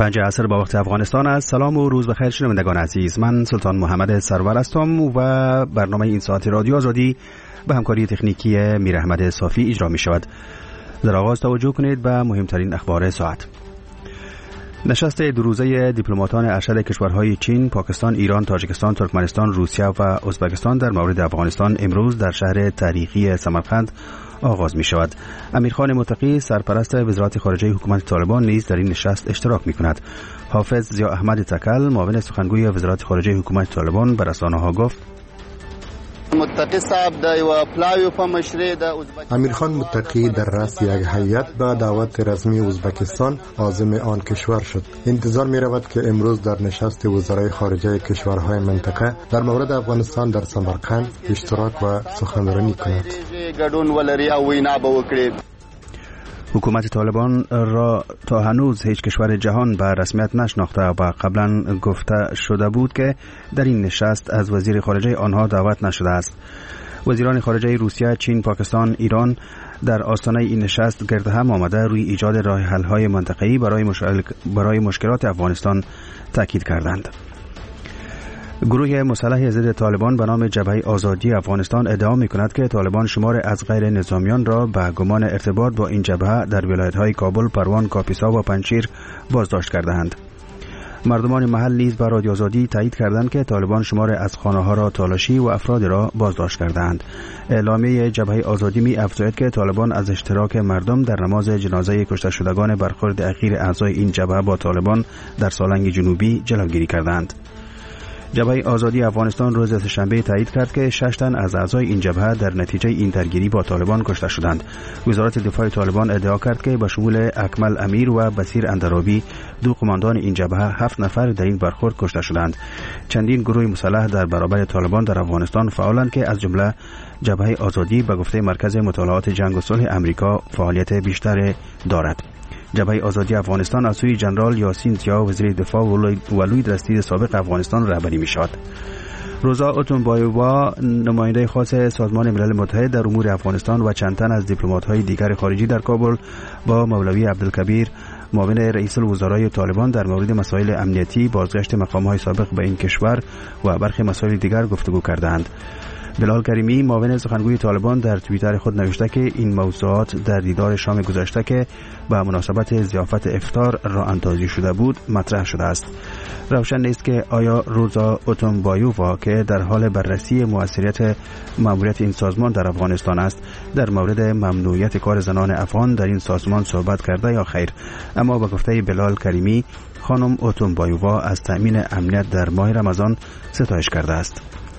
5 عصر با وقت افغانستان است. سلام و روز بخیر شنوندگان عزیز. من سلطان محمد سرور هستم و برنامه این ساعت رادیو آزادی به همکاری تکنیکی میر احمد صافی اجرا می شود. در آغاز توجه کنید به مهمترین اخبار ساعت. نشست دو روزه دیپلماتان ارشد کشورهای چین، پاکستان، ایران، تاجیکستان، ترکمنستان، روسیه و ازبکستان در مورد افغانستان امروز در شهر تاریخی سمرقند آغاز می شود. امیرخان متقی سرپرست وزارت خارجه حکومت طالبان نیز در این نشست اشتراک می کند. حافظ ضیا احمد تکل معاون سخنگوی وزارت خارجه حکومت طالبان به رسانه‌ها گفت امیرخان متقی در رأس یک هیئت به دعوت رسمی ازبکستان عازم آن کشور شد. انتظار می رود که امروز در نشست وزرای خارجه کشورهای منطقه در مورد افغانستان در سمرقند اشتراک و سخنرانی کند. حکومت طالبان را تا هنوز هیچ کشور جهان به رسمیت نشناخته و قبلا گفته شده بود که در این نشست از وزیر خارجه آنها دعوت نشده است. وزیران خارجه روسیه، چین، پاکستان، ایران در آستانه این نشست گرد هم آمده روی ایجاد راه حل‌های منطقه‌ای برای مشکلات افغانستان تاکید کردند. گروه مسلح ضد طالبان به نام جبهه آزادی افغانستان ادعا می‌کند که طالبان شمار از غیر نظامیان را به گمان ارتباط با این جبهه در ولایت‌های کابل، پروان، کاپیسا و پنجشیر بازداشت کرده‌اند. مردمان محل نیز به رادیو آزادی تایید کردند که طالبان شمار از خانه‌ها را تالاشی و افراد را بازداشت کرده‌اند. اعلامیه جبهه آزادی می‌افزاید که طالبان از اشتراک مردم در نماز جنازه کشته شدگان برخورد اخیر اعضای این جبهه با طالبان در سالنگ جنوبی جلوگیری کردند. جبهه آزادی افغانستان روز سه‌شنبه تایید کرد که 6 تن از اعضای این جبهه در نتیجه این درگیری با طالبان کشته شدند. وزارت دفاع طالبان ادعا کرد که به شمول اکمل امیر و بصیر اندرابی، دو قماندان این جبهه، 7 نفر در این برخورد کشته شدند. چندین گروه مسلح در برابر طالبان در افغانستان فعالند که از جمله جبهه آزادی به گفته مرکز مطالعات جنگ و صلح آمریکا فعالیت بیشتر دارد. جبهه آزادی افغانستان از سوی جنرال یاسین زیا وزیر دفاع و لوی درستیر سابق افغانستان رهبری می‌شود. روزا اتونبایووا نماینده خاص سازمان ملل متحد در امور افغانستان و چند تن از دیپلمات‌های دیگر خارجی در کابل با مولوی عبدالکبیر معاون رئیس الوزرای طالبان در مورد مسائل امنیتی، بازگشت مقام‌های سابق به این کشور و برخی مسائل دیگر گفتگو کردند. بلال کریمی معاون سخنگوی طالبان در توییتر خود نوشته که این موضوعات در دیدار شام گذشته که به مناسبت ضیافت افطار راه اندازی شده بود مطرح شده است. روشن نیست که آیا روزا اتونبایووا که در حال بررسی موثریت ماموریت این سازمان در افغانستان است در مورد ممنوعیت کار زنان افغان در این سازمان صحبت کرده یا خیر. اما به گفته بلال کریمی خانم اتونبایووا از تأمین امنیت در ماه رمضان ستایش کرده است.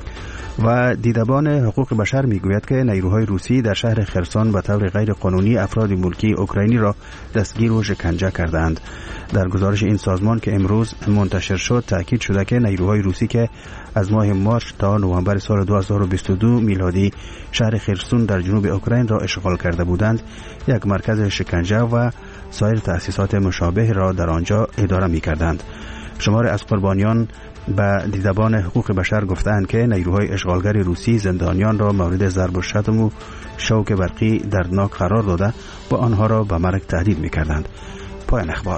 و دیدبان حقوق بشر میگوید که نیروهای روسی در شهر خرسون به طور غیر قانونی افراد ملکی اوکراینی را دستگیر و شکنجه کردند. در گزارش این سازمان که امروز منتشر شد تاکید شده که نیروهای روسی که از ماه مارس تا نوامبر سال 2022 میلادی شهر خرسون در جنوب اوکراین را اشغال کرده بودند، یک مرکز شکنجه و سایر تأسیسات مشابه را در آنجا اداره می‌کردند. شمار از قربانیان به دیدبان حقوق بشر گفتند که نیروهای اشغالگر روسی زندانیان را مورد ضرب و شتم و شوک برقی دردناک قرار داده و آنها را به مرگ تهدید می‌کردند. پایان اخبار.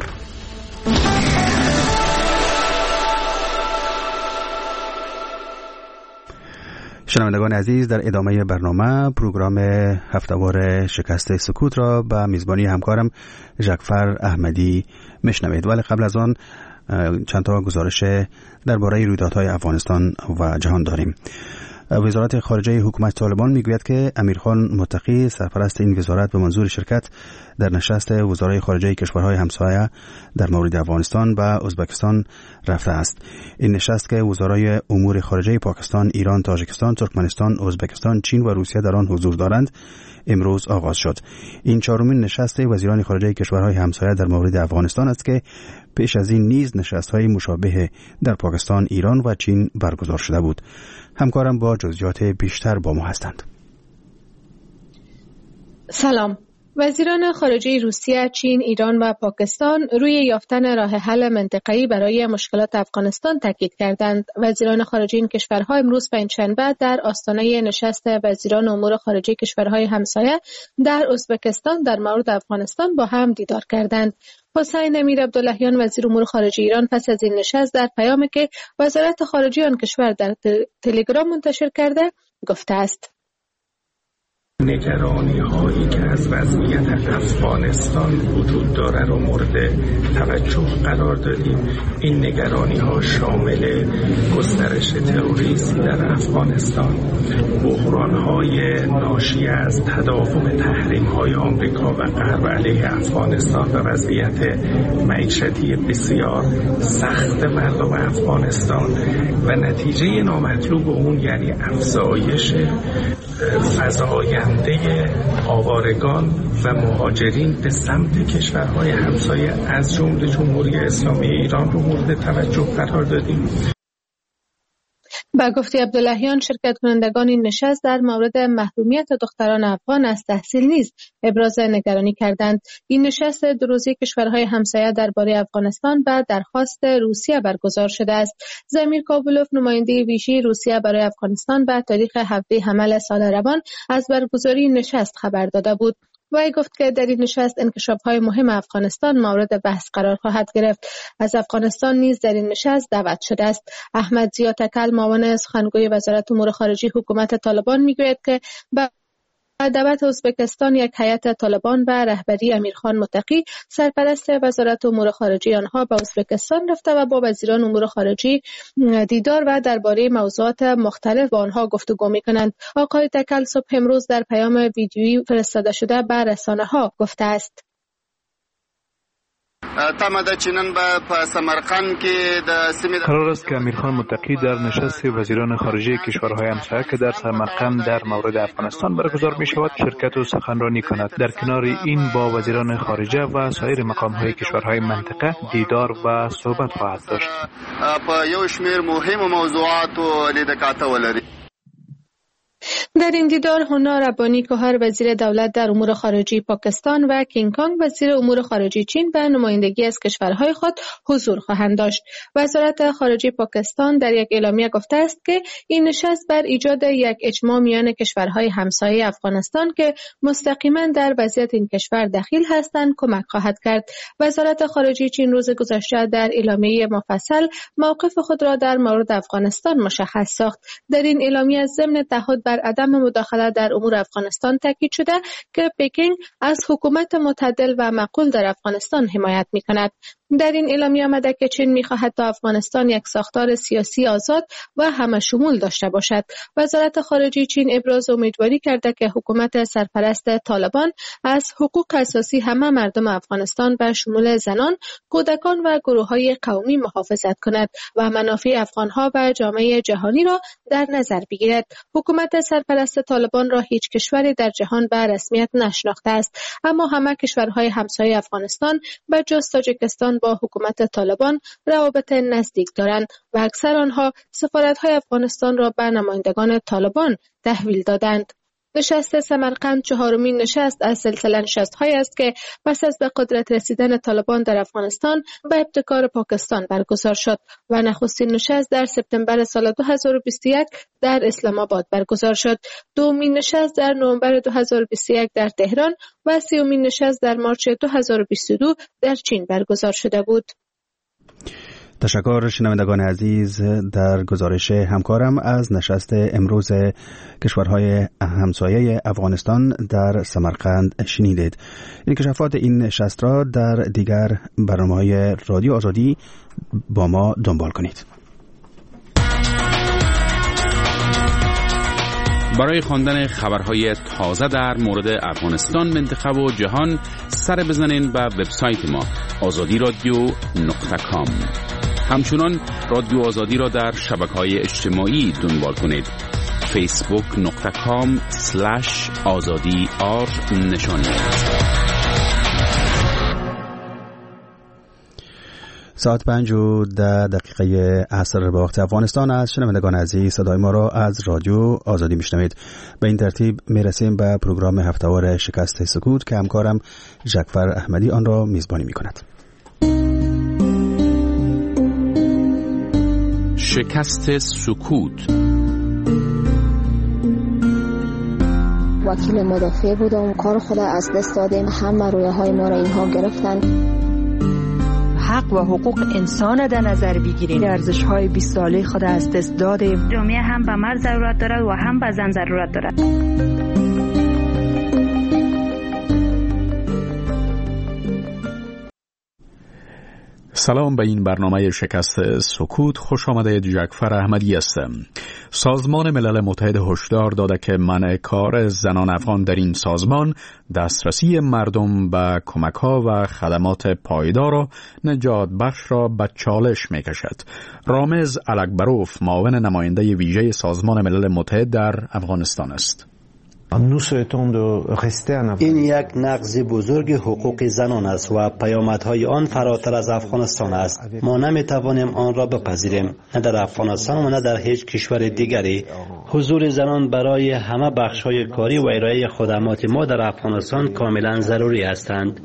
شنوندگان عزیز، در ادامه برنامه پروگرام هفتهوار شکست سکوت را به میزبانی همکارم ژکفر احمدی میشنوید. ولی قبل از آن چند تا گزارش درباره رویدادهای افغانستان و جهان داریم. وزارت خارجه حکومت طالبان میگوید که امیرخان متقی سرپرست این وزارت به منظور شرکت در نشست وزرای خارجه کشورهای همسایه در مورد افغانستان و ازبکستان رفته است. این نشست که وزرای امور خارجه پاکستان، ایران، تاجیکستان، ترکمنستان، ازبکستان، چین و روسیه در آن حضور دارند امروز آغاز شد. این چهارمین نشست وزیران خارجه کشورهای همسایه در مورد افغانستان است که پیش از این نیز نشست‌های مشابه در پاکستان، ایران و چین برگزار شده بود. همکارم با جزئیات بیشتر با ما هستند. سلام. وزیران خارجه روسیه، چین، ایران و پاکستان روی یافتن راه حل منطقه‌ای برای مشکلات افغانستان تاکید کردند. وزیران خارجه این کشورها امروز پنجشنبه در آستانه نشست وزیران امور خارجه کشورهای همسایه در ازبکستان در مورد افغانستان با هم دیدار کردند. حسین امیر عبداللهیان وزیر امور خارجه ایران پس از این نشست در پیامی که وزارت خارجه آن کشور در تلگرام منتشر کرده گفته است: نگرانی هایی که از وضعیت افغانستان وجود داره رو مورد توجه قرار دادیم. این نگرانی ها شامل گسترش تروریسم در افغانستان، بحران های ناشی از تداوم تحریم های آمریکا و غرب علیه افغانستان و وضعیت معیشتی بسیار سخت مردم افغانستان و نتیجه نامطلوب اون یعنی افزایش فزاینده آوارگان و مهاجرین به سمت کشورهای همسایه از جمله جمهوری اسلامی ایران رو مورد توجه قرار دادیم. با گفته عبداللهیان، شرکت کنندگان این نشست در مورد محرومیت دختران افغان از تحصیل نیز ابراز نگرانی کردند. این نشست دو روزه کشورهای همسایه درباره افغانستان و درخواست روسیه برگزار شده است. زمیر کابولوف، نماینده ویژه روسیه برای افغانستان، به تاریخ 17 حمل سال روان از برگزاری این نشست خبر داده بود. وی گفت که در این نشست انکشاف‌های مهم افغانستان مورد بحث قرار خواهد گرفت. از افغانستان نیز در این نشست دعوت شده است. احمد ضیا تکل، معاون سخنگوی وزارت امور خارجه حکومت طالبان، میگوید که دعوت ازبکستان یک هیئت طالبان و رهبری امیرخان متقی سرپرست وزارت امور خارجه آنها به ازبکستان رفته و با وزیران امور خارجه دیدار و درباره موضوعات مختلف با آنها گفتگو می‌کنند. آقای تکل صبح امروز در پیام ویدیویی فرستاده شده به رسانه‌ها گفته است: قرار است که امیرخان متقی در نشست وزیران خارجه کشورهای همسایه که در سمرقند در مورد افغانستان برگزار می شود شرکت و سخنرانی کند. در کنار این با وزیران خارجه و سایر مقام‌های کشورهای منطقه دیدار و صحبت خواهد داشت. در این دیدار هنا ربانی کوهر وزیر دولت در امور خارجه پاکستان و کینگ کانگ وزیر امور خارجه چین به نمایندگی از کشورهای خود حضور خواهند داشت. وزارت خارجه پاکستان در یک اعلامیه گفته است که این نشست بر ایجاد یک اجماع میان کشورهای همسایه افغانستان که مستقیما در وضعیت این کشور دخیل هستند کمک خواهد کرد. وزارت خارجه چین روز گذشته در اعلامیه مفصل موقف خود را در مورد افغانستان مشخص ساخت. در این اعلامیه ضمن تعهد بر عدم مداخله در امور افغانستان تاکید شده که پکینگ از حکومت معتدل و معقول در افغانستان حمایت می‌کند. در این اعلامیه آمده که چین می‌خواهد تا افغانستان یک ساختار سیاسی آزاد و همه شمول داشته باشد. وزارت خارجه چین ابراز امیدواری کرده که حکومت سرپرست طالبان از حقوق اساسی همه مردم افغانستان به شمول زنان، کودکان و گروه‌های قومی محافظت کند و منافع افغان‌ها و جامعه جهانی را در نظر بگیرد. حکومت سرپرست طالبان را هیچ کشوری در جهان به رسمیت نشناخته است، اما همه کشورهای همسایه افغانستان به جز تاجیکستان با حکومت طالبان روابط نزدیک دارند و اکثر آنها سفارت‌های افغانستان را به نمایندگان طالبان تحویل دادند. نشست سمرقند چهارمین نشست از سلسله نشست‌هایی است که پس از به قدرت رسیدن طالبان در افغانستان به ابتکار پاکستان برگزار شد و نخستین نشست در سپتامبر سال 2021 در اسلام آباد برگزار شد. دومین نشست در نوامبر 2021 در تهران و سومین نشست در مارچ 2022 در چین برگزار شده بود. تشکر شنوندگان عزیز. در گزارش همکارم از نشست امروز کشورهای همسایه افغانستان در سمرقند شنیدید. انکشافات این نشست را در دیگر برنامه‌های رادیو آزادی با ما دنبال کنید. برای خواندن خبرهای تازه در مورد افغانستان، منطقه و جهان سر بزنین به وبسایت ما azadiradio.com. همچنان رادیو آزادی را در شبکه‌های اجتماعی دنبال کنید. facebook.com/azadi_r. ساعت 5:10 عصر به وقت افغانستان است. شنوندگان عزیز، صدای ما را از رادیو آزادی میشنوید. به این ترتیب میرسیم به پروگرام هفته‌وار شکست سکوت که همکارم جعفر احمدی آن را میزبانی میکند. شکست سکوت. وکیل مدافع بودم، کار خود از دست دادیم، همه رویاهای ما را اینها گرفتن. حق و حقوق انسان در نظر بگیریم، ارزش‌های 20 ساله خود از دست دادیم. جامعه هم به مرد ضرورت دارد و هم به زن ضرورت دارد. سلام به این برنامه شکست سکوت. خوش آمده. جعفر احمدی هستم. سازمان ملل متحد هشدار داده که منع کار زنان افغان در این سازمان دسترسی مردم به کمک‌ها و خدمات پایدار و نجات بخش را به چالش می‌کشد. رامز الکبروف معاون نماینده ویژه سازمان ملل متحد در افغانستان است. این یک نقض بزرگ حقوق زنان است و پیامدهای آن فراتر از افغانستان است. ما نمیتوانیم آن را بپذیریم، نه در افغانستان و نه در هیچ کشور دیگری. حضور زنان برای همه بخش‌های کاری و ارائه خدمات ما در افغانستان کاملا ضروری هستند.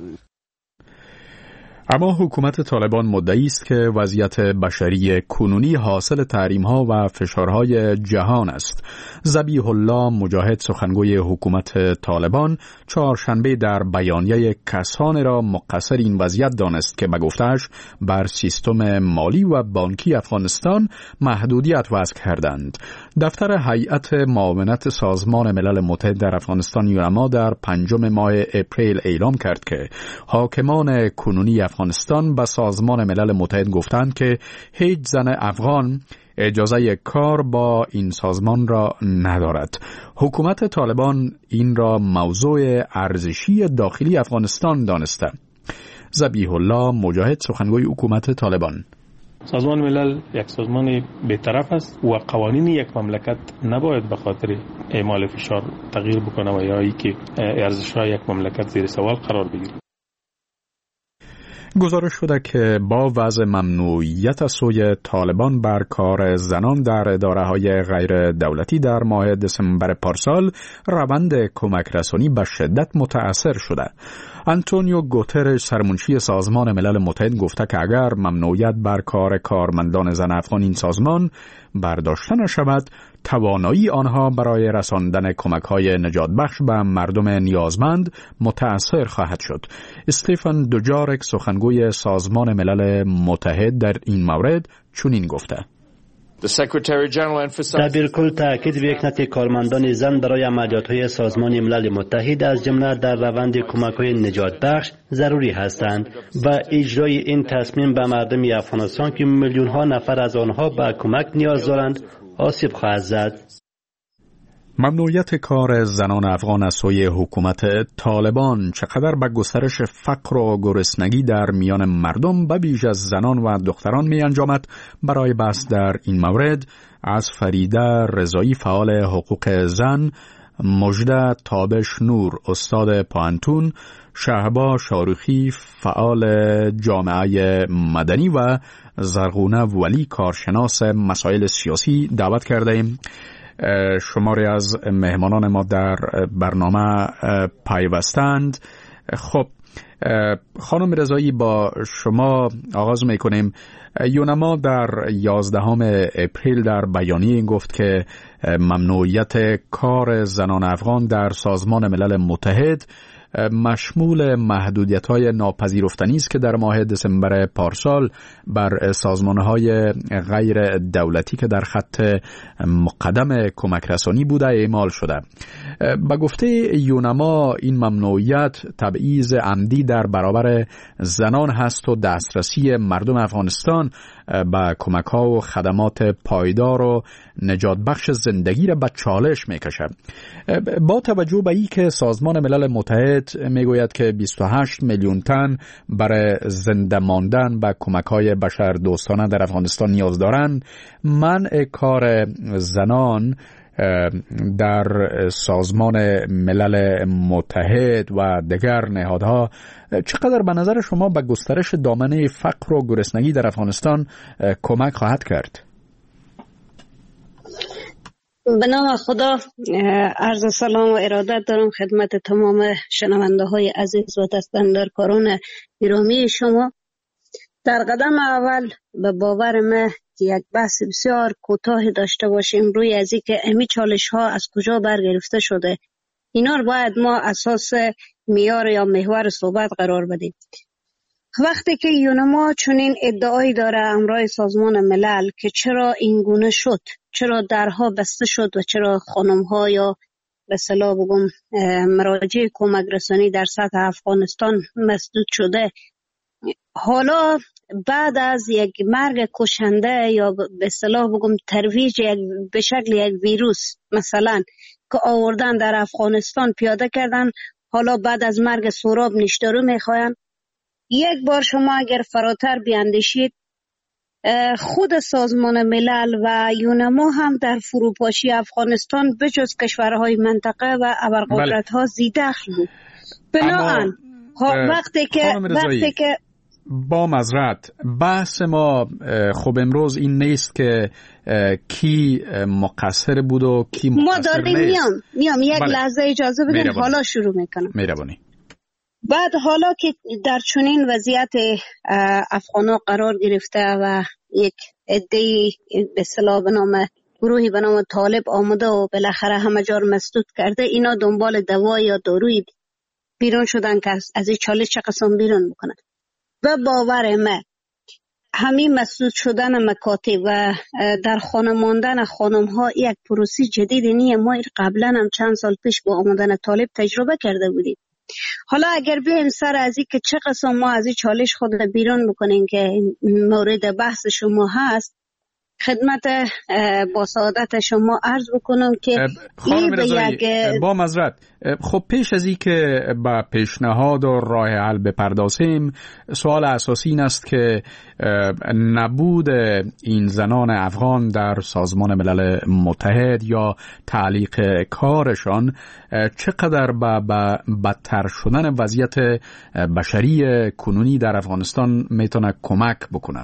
اما حکومت طالبان مدعی است که وضعیت بشری کنونی حاصل تحریم‌ها و فشارهای جهان است. ذبیح الله مجاهد سخنگوی حکومت طالبان چهارشنبه در بیانیه کسانی را مقصر این وضعیت دانست که به گفته‌اش بر سیستم مالی و بانکی افغانستان محدودیت وضع کردند. دفتر هیئت معاونت سازمان ملل متحد در افغانستان یونما در 5 ماه اپریل اعلام کرد که حاکمان کنونی افغانستان به سازمان ملل متحد گفتند که هیچ زن افغان اجازه کار با این سازمان را ندارد. حکومت طالبان این را موضوع ارزشی داخلی افغانستان دانسته. ذبیح الله مجاهد سخنگوی حکومت طالبان: سازمان ملل یک سازمان بی‌طرف است و قوانین یک مملکت نباید به خاطر اعمال فشار تغییر بکنه و یا اینکه ارزش‌های یک مملکت زیر سوال قرار بگیره. گزارش شده که با وضع ممنوعیت از سوی طالبان بر کار زنان در اداره‌های غیر دولتی در ماه دسامبر پارسال روند کمک رسانی به شدت متأثر شده. آنتونیو گوترش سرمنشی سازمان ملل متحد گفته که اگر ممنوعیت بر کار کارمندان زن افغان این سازمان برداشته نشود، توانایی آنها برای رساندن کمک‌های نجات بخش به مردم نیازمند متأثر خواهد شد. استفان دوجارک سخنگوی سازمان ملل متحد در این مورد چنین گفته: بالکل تأکید به یکنت کارمندان زن برای عملیات‌های سازمان ملل متحد از جمله در روند کمک‌های نجات بخش ضروری هستند و اجرای این تصمیم به مردم افغانستان که میلیون‌ها نفر از آنها به کمک نیاز دارند آسیب خواهد زد. ممنوعیت کار زنان افغان از سوی حکومت طالبان چقدر به گسترش فقر و گرسنگی در میان مردم به ویژه از زنان و دختران می انجامد؟ برای بحث در این مورد از فریده رضایی فعال حقوق زن، مجده تابش نور استاد پانتون، شهبا شاروخی فعال جامعه مدنی و زرغونه ولی کارشناس مسائل سیاسی دعوت کرده ایم. شماری از مهمانان ما در برنامه پیوستند. خب خانم رضایی، با شما آغاز میکنیم. یونما در 11 اپریل در بیانیه این گفت که ممنوعیت کار زنان افغان در سازمان ملل متحد مشمول محدودیت‌های ناپذیرفتنی است که در ماه دسامبر پارسال بر سازمان‌های غیر دولتی که در خط مقدم کمک رسانی بوده اعمال شده. به گفته یونما این ممنوعیت تبعیض عمدی در برابر زنان هست و دسترسی مردم افغانستان به کمک‌ها و خدمات پایدار و نجات بخش زندگی را به چالش می‌کشد. با توجه به اینکه سازمان ملل متحد میگوید که 28 میلیون تن برای زنده ماندن به کمک‌های بشر دوستانه در افغانستان نیاز دارند، منع کار زنان در سازمان ملل متحد و دیگر نهادها چقدر به نظر شما به گسترش دامنه فقر و گرسنگی در افغانستان کمک خواهد کرد؟ به نام خدا، عرض سلام و ارادت دارم خدمت تمام شنونده های عزیز و دستاندرکاران گرامی شما. در قدم اول به باور من یک بحث بسیار کوتاه داشته باشیم روی از اینکه امی چالش ها از کجا برگرفته شده. اینا رو باید ما اساس معیار یا محور صحبت قرار بدیم. وقتی که یونما چنین ادعایی داره همراه سازمان ملل که چرا این گونه شد، چرا درها بسته شد و چرا خانم‌ها یا به اصطلاح بگم مراجع کمک رسانی در سطح افغانستان مسدود شده، حالا بعد از یک مرگ کشنده یا به اصطلاح بگم ترویج به شکل یک ویروس مثلا که آوردن در افغانستان پیاده کردن، حالا بعد از مرگ سهراب نیشدارو میخواین. یک بار شما اگر فراتر بیاندیشید، خود سازمان ملل و یونما هم در فروپاشی افغانستان بجز کشورهای منطقه و ابرقدرت‌ها زیدخل بود. بنابراین وقتی که با معذرت بحث ما خب امروز این نیست که کی مقصر بود و کی مقصر ما داریم میام یک لحظه اجازه بدین، حالا شروع میکنم. مهربانی. بعد حالا که در چنین وضعیت افغانا قرار گرفته و یک عده‌ای به اصطلاح به نام گروهی به نام طالب آمده و بالاخره همه جا مسدود کرده، اینا دنبال دوا یا داروی بیرون شدن که از این چالش چه قسم بیرون میکنن. و باور من همین مسدود شدن مکاتب و در خانه ماندن خانم ها یک پروسی جدید نیه. ما قبلا هم چند سال پیش با آمدن طالب تجربه کرده بودیم. حالا اگر بیایم سر از این که چه قسم ما از این چالش خود بیرون بکنیم که مورد بحث شما هست، خدمت با سعادت شما عرض بکنم که با معذرت، خب پیش از این که با پیشنهاد و راه حل بپردازیم، سوال اساسی این است که نبود این زنان افغان در سازمان ملل متحد یا تعلیق کارشان چقدر به بدتر شدن وضعیت بشری کنونی در افغانستان میتونه کمک بکنه؟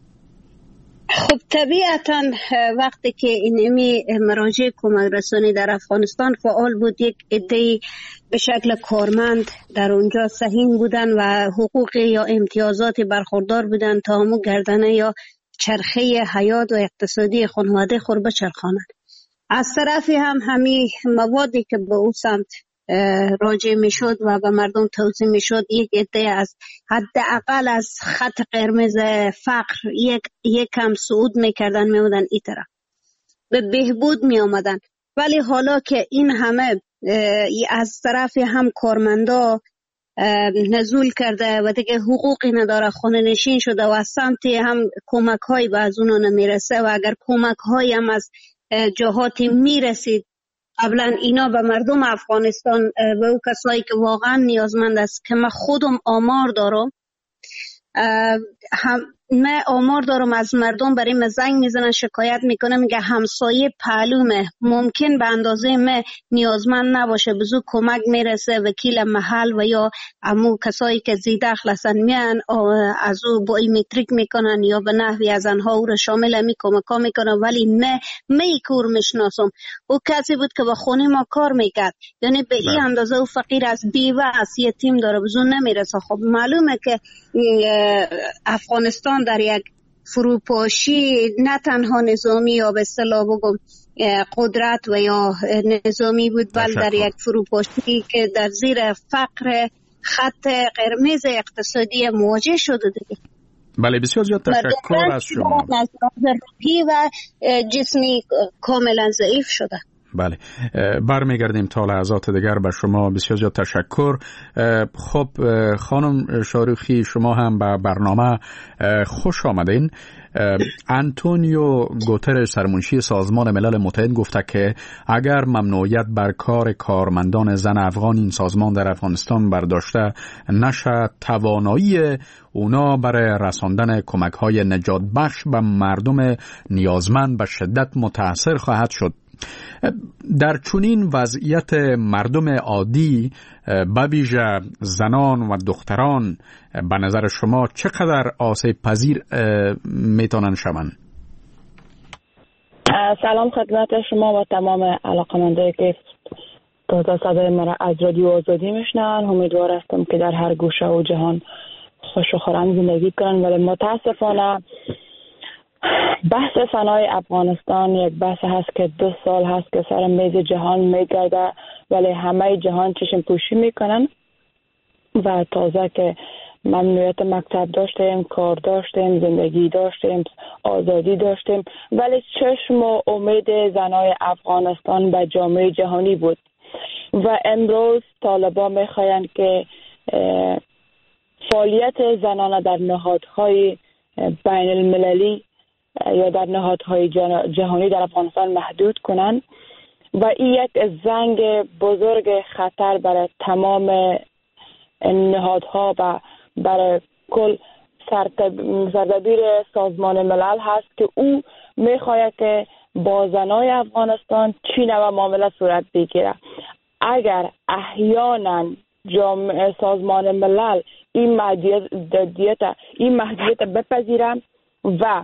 خب طبیعتا وقتی که این مراجع کمک رسانی در افغانستان فعال بود، یک عده‌ای به شکل کارمند در اونجا سهیم بودن و حقوق یا امتیازات برخوردار بودن تا همون گردنه یا چرخه حیات و اقتصادی خانواده خود بچرخانند. از طرفی هم همین موادی که به او سمت راجع می شد و به مردم توضیح می شد، یک عده از حداقل از خط قرمز فقر یک کم صعود می کردن، می بودن این طرف به بهبود می آمدن. ولی حالا که این همه از طرف هم کارمندا نزول کرده و دیگه حقوقی نداره، خانه نشین شده و از سمت هم کمک هایی به از اونو نمی رسه و اگر کمک هایی هم از جهاتی می رسید قبلا اینا به مردم افغانستان و او کسایی که واقعا نیازمند است که من خودم آمار دارم، من آمار دارم از مردم برای من زنگ میزنن شکایت میکنم میگه همسایه پهلومه ممکن به اندازه من نیازمند نباشه، بزو کمک میرسه، وکیل محل و یا امو کسایی که زیدخل هستن میان از او با ایمیتریک میکنن یا به نحوی از انها او رو شامل می کمکا میکنن. ولی نه می کور میشناسم او کسی بود که با خونی ما کار میکرد، یعنی به این اندازه او فقیر از بیوه از یتیم داره، بزو نمیرسه. خب معلومه که افغانستان در یک فروپاشی نه تنها نظامی یا به اصطلاح بگم قدرت و یا نظامی بود، بل در یک فروپاشی که در زیر فقر خط قرمز اقتصادی مواجه شده دیگه. بله بسیار زیاد تشکر از شما. روحی و جسمی کاملا ضعیف شده. بله برمیگردیم تا لحظات دیگر به شما. بسیار زیاد تشکر. خب خانم شاروخی شما هم به برنامه خوش آمدین. آنتونیو گوترش سرمنشی سازمان ملل متحد گفته که اگر ممنوعیت بر کار کارمندان زن افغان این سازمان در افغانستان برداشته نشه، توانایی اونا برای رساندن کمک‌های نجات بخش به مردم نیازمند به شدت متاثر خواهد شد. در چنین وضعیت مردم عادی به ویژه زنان و دختران به نظر شما چقدر آسیب پذیر میتونن شوند؟ سلام خدمت شما و تمام علاقمندایی که تا صدای مرا از رادیو آزادی میشنن. امیدوار هستم که در هر گوشه و جهان خوش و خرم زندگی کنن، ولی متاسفانه بحث فنای افغانستان یک بحث هست که 2 سال هست که سر میز جهان میگرده، ولی همه جهان چشم پوشی میکنن و تازه که ممنوعیت مکتب داشتیم، کار داشتیم، زندگی داشتیم، آزادی داشتیم، ولی چشم و امید زنای افغانستان به جامعه جهانی بود و امروز طالبان میخواین که فعالیت زنان در نهادهای بین المللی یا در نهادهای جهانی در افغانستان محدود کنن و این یک زنگ بزرگ خطر برای تمام نهادها و برای کل سردبیر سازمان ملل هست که او میخواهد که با زنای افغانستان چی نوع معامله صورت بگیره. اگر احیانا سازمان ملل این محدودیت بپذیره و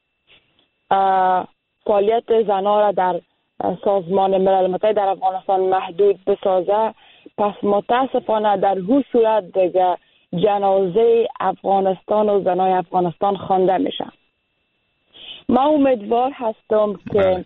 فعالیت زنان را در سازمان ملل متحد در افغانستان محدود بسازه، پس متاسفانه در هر صورت دیگه جنازه افغانستان و زنای افغانستان خوانده میشه. من امیدوار هستم که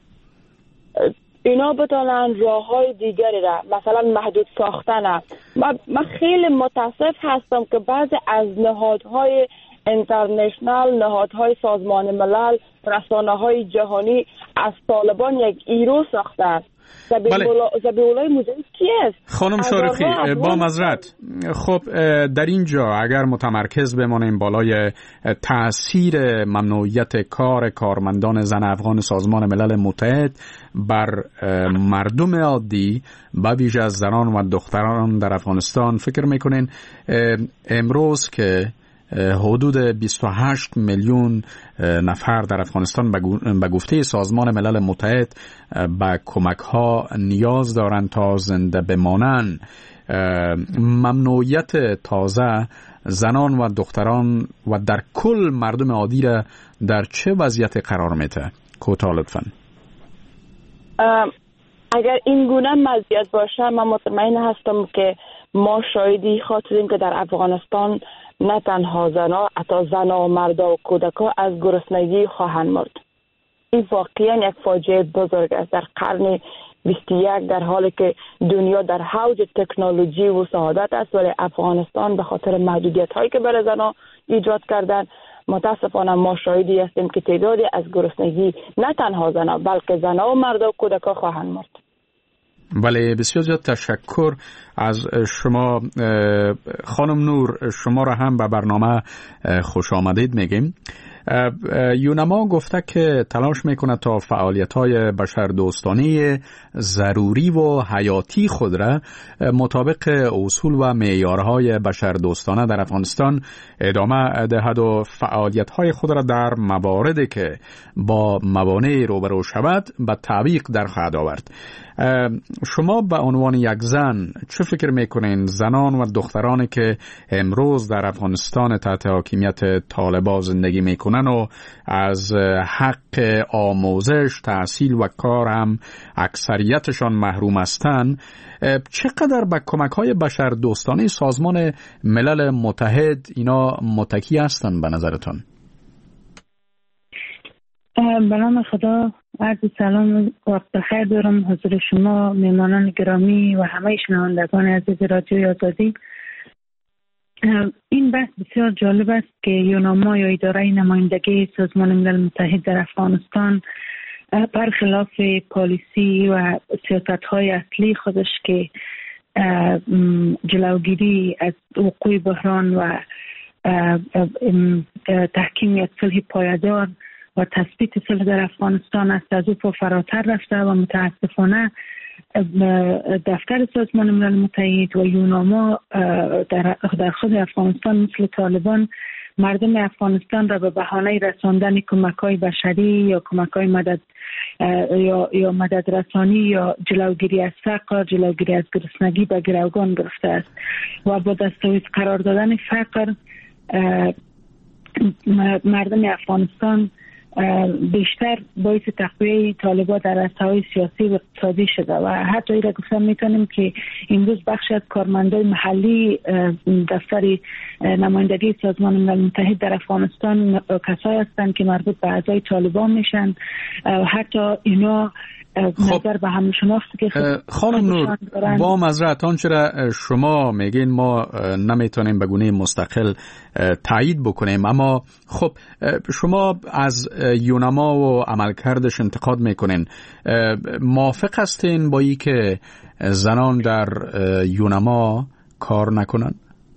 اینا بتونن راه‌های دیگری را مثلا محدود ساختن. من خیلی متاسف هستم که بعضی از نهادهای اینترنشنال، نهادهای سازمان ملل، رسانه‌های جهانی از طالبان یک ایرو ساختن. زبیولای مجاهد کی است؟ خانم شارخی با معذرت، خب در اینجا اگر متمرکز بمانیم بالای تأثیر ممنوعیت کار کارمندان زن افغان سازمان ملل متحد بر مردم عادی به ویژه از زنان و دختران در افغانستان، فکر میکنین امروز که حدود 28 میلیون نفر در افغانستان به گفته سازمان ملل متحد به کمک ها نیاز دارند تا زنده بمانند، ممنوعیت تازه زنان و دختران و در کل مردم عادی را در چه وضعیت قرار میده؟ کوتاه لطفاً. اگر این گونه وضعیت باشه، من مطمئن هستم که ما شاهدی خاطریم که در افغانستان نه تنها زنها، حتی زنها و مردا و کودکا از گرسنگی خواهند مرد. این واقعا یک فاجعه بزرگ است در قرن 21 در حالی که دنیا در حوض تکنولوژی و سعادت است، ولی افغانستان به خاطر محدودیت هایی که برای زنها ایجاد کردن متاسفانه ما شاهدی هستیم که تعدادی از گرسنگی نه تنها زنها بلکه زنها و مردا و کودکا خواهند مرد. بله، بسیار زیاد تشکر از شما خانم نور. شما را هم به برنامه خوش آمدید میگیم. یونما گفته که تلاش میکنه تا فعالیت‌های بشردوستانه ضروری و حیاتی خود را مطابق اصول و معیارهای بشردوستانه در افغانستان ادامه دهد و فعالیت‌های خود را در مواردی که با موانع روبرو شود به تعویق در خواهد آورد. شما به عنوان یک زن چه فکر میکنین زنان و دخترانی که امروز در افغانستان تحت حاکمیت طالبان زندگی میکنن و از حق آموزش، تحصیل و کار هم اکثریتشان محروم هستند، چقدر به کمک‌های بشردوستانه سازمان ملل متحد اینا متکی هستند به نظرتون؟ به نام خدا، عرض سلام و وقت بخیر دارم حضور شما میهمانان گرامی و همه شنوندگان عزیز رادیوی آزادی. این بحث بسیار جالب است که یوناما یا اداره نمایندگی سازمان ملل متحد در افغانستان برخلاف پالیسی و سیاست‌های اصلی خودش که جلوگیری از وقوع بحران و تحکیم یک صلح پایدار و تثبیت صلح در افغانستان است، از او فراتر رفته و متاسفانه دفتر سازمان ملل متحد و یوناما در خود افغانستان مثل طالبان مردم افغانستان را به بهانه رساندن کمک‌های بشری یا کمک‌های مدد یا مدد رسانی یا جلوگیری از فقر، جلوگیری از گرسنگی به گروگان گرفته است و با دستاویز قرار دادن فقر مردم افغانستان بیشتر باعث تقویه طالبان در عرصه‌های سیاسی و اقتصادی شده و حتی این را گفتم میتونیم که امروز بخش از کارمندای محلی دفتر نمایندگی سازمان ملل متحد در افغانستان کسایی هستند که مربوط به اعضای طالبان میشن. حتی اینا نظر به هم شناخته که خانم نور با معذرت آنچه را شما میگین ما نمیتونیم به گونه مستقل تایید بکنیم، اما خب شما از یونما و عملکردش انتقاد میکنین. موافق هستین با ای که زنان در یونما کار نکنن؟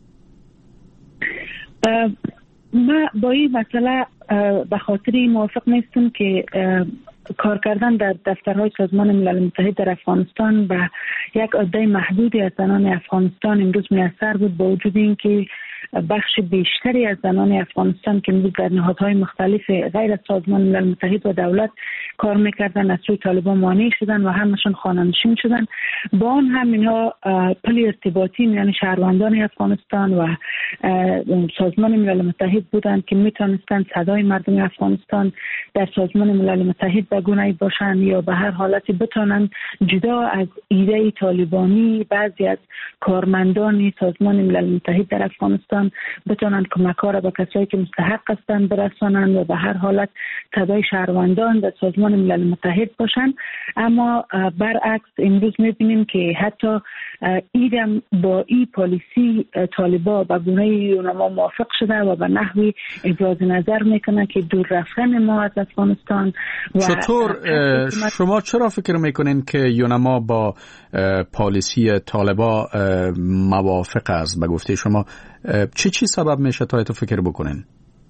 ما با این مسئله به خاطر موافق نیستم که کار کردن در دفترهای سازمان ملل متحد در افغانستان به یک عده محدودی از زنان افغانستان امروز میسر بود، با وجود اینکه بخش بیشتری از زنان افغانستان که امروز در نهادهای مختلف غیر از سازمان ملل متحد و دولت کار میکردن از سوی طالبان مانع شدن و همشون خانه‌نشین شدن. با آن هم اینها پل ارتباطی میان شهروندان افغانستان و سازمان ملل متحد بودند که میتونستند صدای مردم افغانستان در سازمان ملل متحد به گونه‌ای باشن یا به هر حالتی بتونن جدا از ایده طالبانی بعضی از کارمندان سازمان ملل متحد در افغانستان بتونن کمک‌ها را به کسایی که مستحق هستند برسانند و به هر حالت صدای شهروندان در سازمان ملل متحد باشن. اما برعکس امروز می‌بینیم که حتی ایدم با این پالیسی طالبان به گونه یونما موافق شده و به نحوی ابراز نظر میکنه که دور رفتن ما از افغانستان. چطور شما چرا فکر میکنین که یونما با پالیسی طالبان موافق است؟ به گفته شما چی سبب میشه تا تو فکر بکنین؟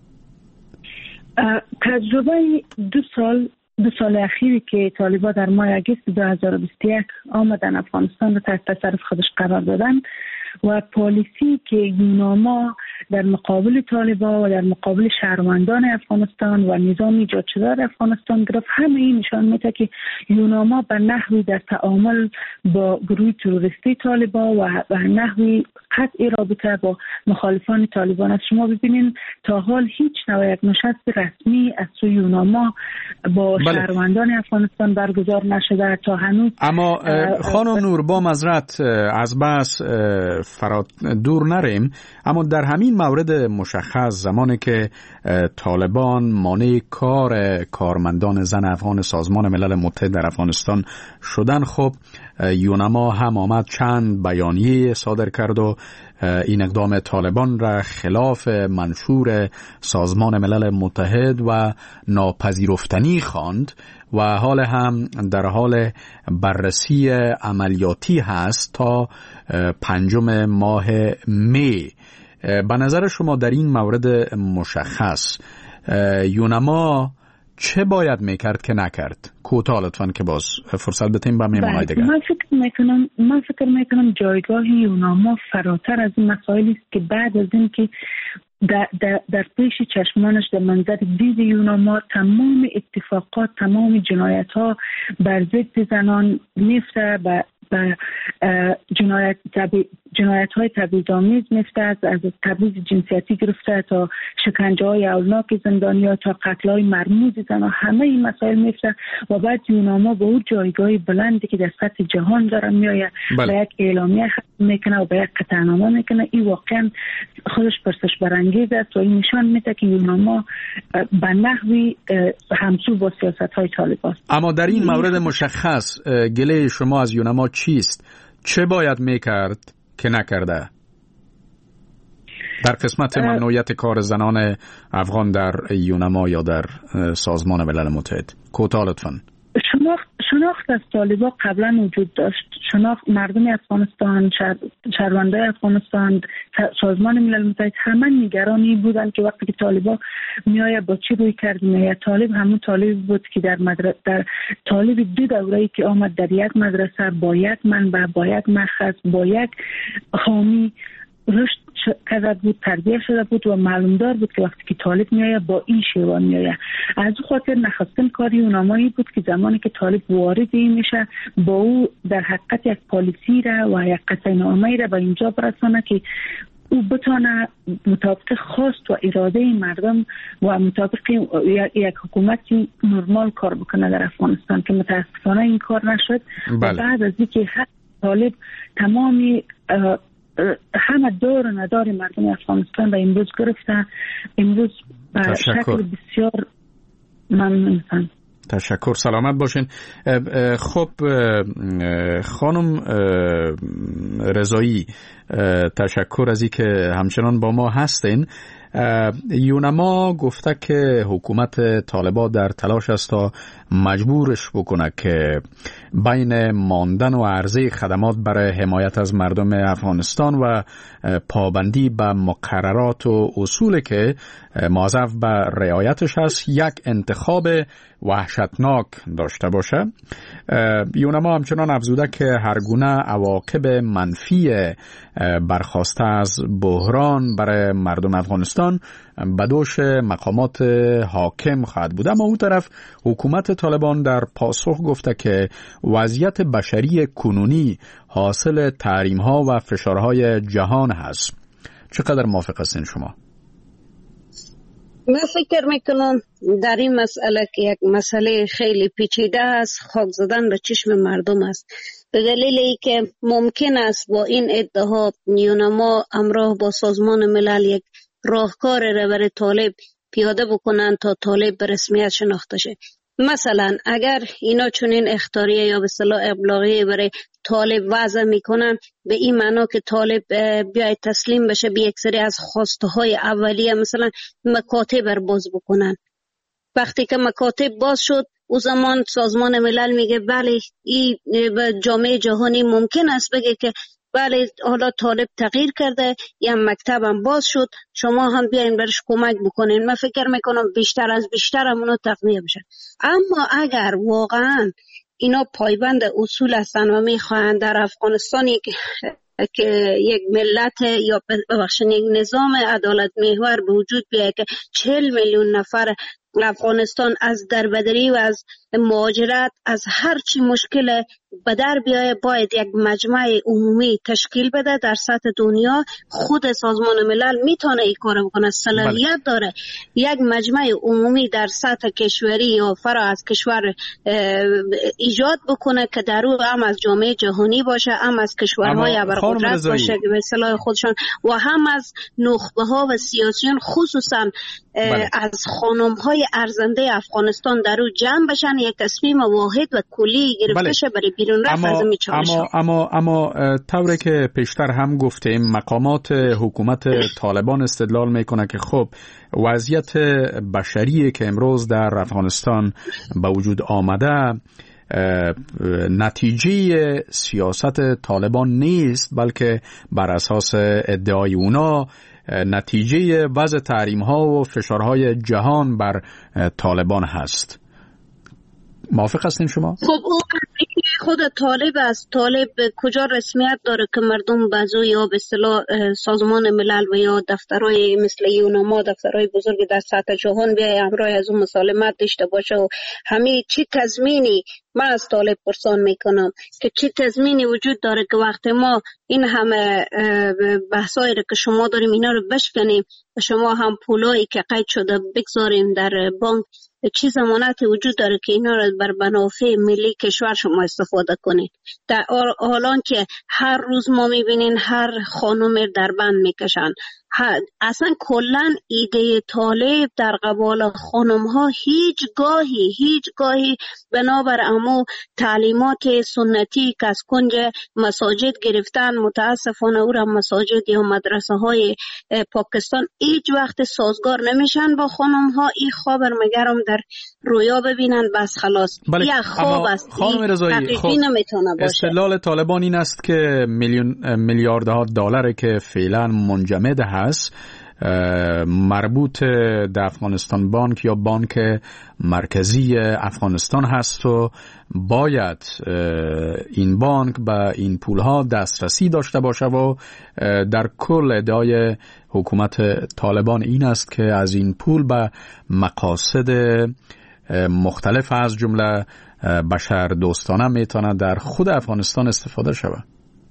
تجربه دو سال اخیری که طالبان در ماه اگست 2021 آمدن افغانستان رو تحت تصرف خودش قرار دادن و پالیسی که یونما در مقابل طالبان و در مقابل شهروندان افغانستان و نظام ایجاد شده در افغانستان گرفت، همه این نشان میده که یونما به نحوی در تعامل با گروه تروریستی طالبان و به نحوی قطع رابطه با مخالفان طالبان است. شما ببینید تا حال هیچ نوع یک نشست رسمی از سوی یونما با شهروندان افغانستان برگزار نشده تا هنوز. اما خانم نور با معذرت از بحث دور نریم، اما در همین مورد مشخص زمانی که طالبان مانع کار کارمندان زن افغان سازمان ملل متحد در افغانستان شدن، خب یونما هم آمد چند بیانیه صادر کرد و این اقدام طالبان را خلاف منشور سازمان ملل متحد و ناپذیرفتنی خواند و حال هم در حال بررسی عملیاتی هست تا 5 ماه می. به نظر شما در این مورد مشخص یونما چه باید میکرد که نکرد؟ کوتاه لطفاً که باز فرصت بتیم با میمونای دیگر. من فکر میکنم جایگاه یونما فراتر از این مسائلی است که بعد از این که در پیش چشمانش در منظر دید یونما تمام اتفاقات، تمام جنایت ها بر ضد زنان میفته و جنایت های تبعیض‌آمیز میفته، از تبعیض جنسیتی گرفته تا شکنجه های هولناک زندانیان تا قتل های مرموز زنان، همه این مسائل میفته و بعد یونما با اون جایگاه بلندی که در سطح جهان داره میآید و یک اعلامیه میکنه و به یک قطعنامه میکنه. این واقعا خودش پرسش برانگیز است و این نشان میده که یونما به نحوی همسو با سیاست های طالبان. اما در این مورد مشخص گله شما از یونما چیست؟ چه باید میکرد که نکرده در قسمت ممنوعیت کار زنان افغان در یونما یا در سازمان ملل متحد؟ کوتاه لطفاً. شناخت از طالبان قبلا وجود داشت. شناخت مردم افغانستان، شهروندان افغانستان، سازمان ملل متحد همه نگرانی بودند که وقتی که طالبان میآید با چی روی کرد میآید. طالب همون طالب بود که در طالب 2 دوره‌ای که آمد در یک مدرسه با یک منبع، با یک مأخذ، با یک حامی رشد کرده بود، تربیه شده بود و معلومدار بود که وقتی که طالب میایه با این شیوه میایه. از او خاطر نخستین کاری یونامایی بود که زمانی که طالب وارد این میشه با او در حقیقت یک پالیسی را و یک قطعنامه‌ای را به اینجا برسانه که او بتانه مطابق خواست و اراده مردم و مطابق یک حکومتی نرمال کار بکنه در افغانستان، که متاسفانه این کار نشد. و بعد از اینکه طالب تمامی همه دار و ندار مردم افغانستان را امروز گرفته، امروز به شکل بسیار ممنون. تشکر، سلامت باشین. خب خانم رضایی، تشکر از این که همچنان با ما هستین. یونما گفته که حکومت طالبان در تلاش است تا مجبورش بکنه که بین ماندن و عرضه خدمات برای حمایت از مردم افغانستان و پابندی به مقررات و اصول که موظف به رعایتش هست یک انتخاب وحشتناک داشته باشه. یونما همچنان افزوده که هرگونه عواقب منفی برخاسته از بحران برای مردم افغانستان به دوش مقامات حاکم خواهد بود. اما اون طرف حکومت طالبان در پاسخ گفته که وضعیت بشری کنونی حاصل تحریم‌ها و فشارهای جهان هست. چقدر موافق هستین شما؟ من فکر میکنم در این مسئله که یک مسئله خیلی پیچیده است، خاک زدن به چشم مردم است، به دلیل اینکه ممکن است با این ادعا یونما همراه با سازمان ملل یک راهکار را برای طالب پیاده بکنن تا طالب به رسمیت شناخته شه. مثلا اگر اینا چنین اخطاریه یا به اصطلاح ابلاغیه برای طالب وضع میکنن، به این معنا که طالب بیاید تسلیم بشه به یک سری از خواسته های اولیه، مثلا مکاتب بر باز بکنن. وقتی که مکاتب باز شد، او زمان سازمان ملل میگه بله این جامعه جهانی ممکن است بگه که بله حالا طالب تغییر کرده، یا مکتب هم باز شد، شما هم بیاین برش کمک بکنین. من فکر میکنم بیشتر از بیشتر همونو تقویه بشن. اما اگر واقعا اینا پایبند اصول هستن و میخواهن در افغانستانی که یک ملت یا ببخشید یک نظام عدالت محور به وجود بیاید که 40 میلیون نفر افغانستان از دربدری و از مهاجرت از هر چی مشکل به در بیایه، باید یک مجمع عمومی تشکیل بده در سطح دنیا. خود سازمان ملل میتونه این کار بکنه، صلاحیت داره یک مجمع عمومی در سطح کشوری یا فرا از کشور ایجاد بکنه که در او هم از جامعه جهانی باشه، هم از کشورهای ابرقدرت باشه به اصطلاح خودشان، و هم از نخبه ها و سیاسیون، خصوصا از خانم های ارزنده افغانستان در او جمع بشن، یک تصمیم واحد و کلی گرفته شه برای بیرون رفت از این چالش. اما طوری که پیشتر هم گفتیم، مقامات حکومت طالبان استدلال میکنه که خب وضعیت بشری که امروز در افغانستان به وجود آمده نتیجه سیاست طالبان نیست، بلکه بر اساس ادعای اونا نتیجه وضع تحریم ها و فشارهای جهان بر طالبان هست. موافق هستین شما؟ خب اون خود طالب است. طالب کجا رسمیت داره که مردم بازو یا به اصطلاح سازمان ملل و یا دفترهای مثل یونما، دفترهای بزرگ در سطح جهان بیای همراه از اون مسالمت داشته باشه؟ و همین چی تضمینی، من از طالب پرسان میکنم که چی تضمینی وجود داره که وقتی ما این همه بحثایی رو که شما داریم اینا رو بشکنیم و شما هم پولایی که قید شده بگذاریم در بانک، چی ضمانتی وجود داره که اینا رو بر منافع ملی کشور شما استفاده کنید؟ در حالان که هر روز ما میبینین هر خانم در بند میکشن. اصلا کلن ایده طالب در قبال خانم ها هیچ گاهی بنابر امو تعلیمات سنتی که از کنج مساجد گرفتن، متاسفانه او را مساجد یا مدرسه های پاکستان هیچ وقت سازگار نمیشن با خانم ها. این خواب مگرم در رویا ببینن بس خلاص. یک خواب است، حقیقی نمیتونه باشه. استدلال طالبان این است که میلیاردها دلار که فعلا منجمد هست مربوط در افغانستان بانک یا بانک مرکزی افغانستان هست و باید این بانک به این پولها دسترسی داشته باشه و در کل ادعای حکومت طالبان این است که از این پول به مقاصد مختلف از جمله بشر دوستانه میتونه در خود افغانستان استفاده شود.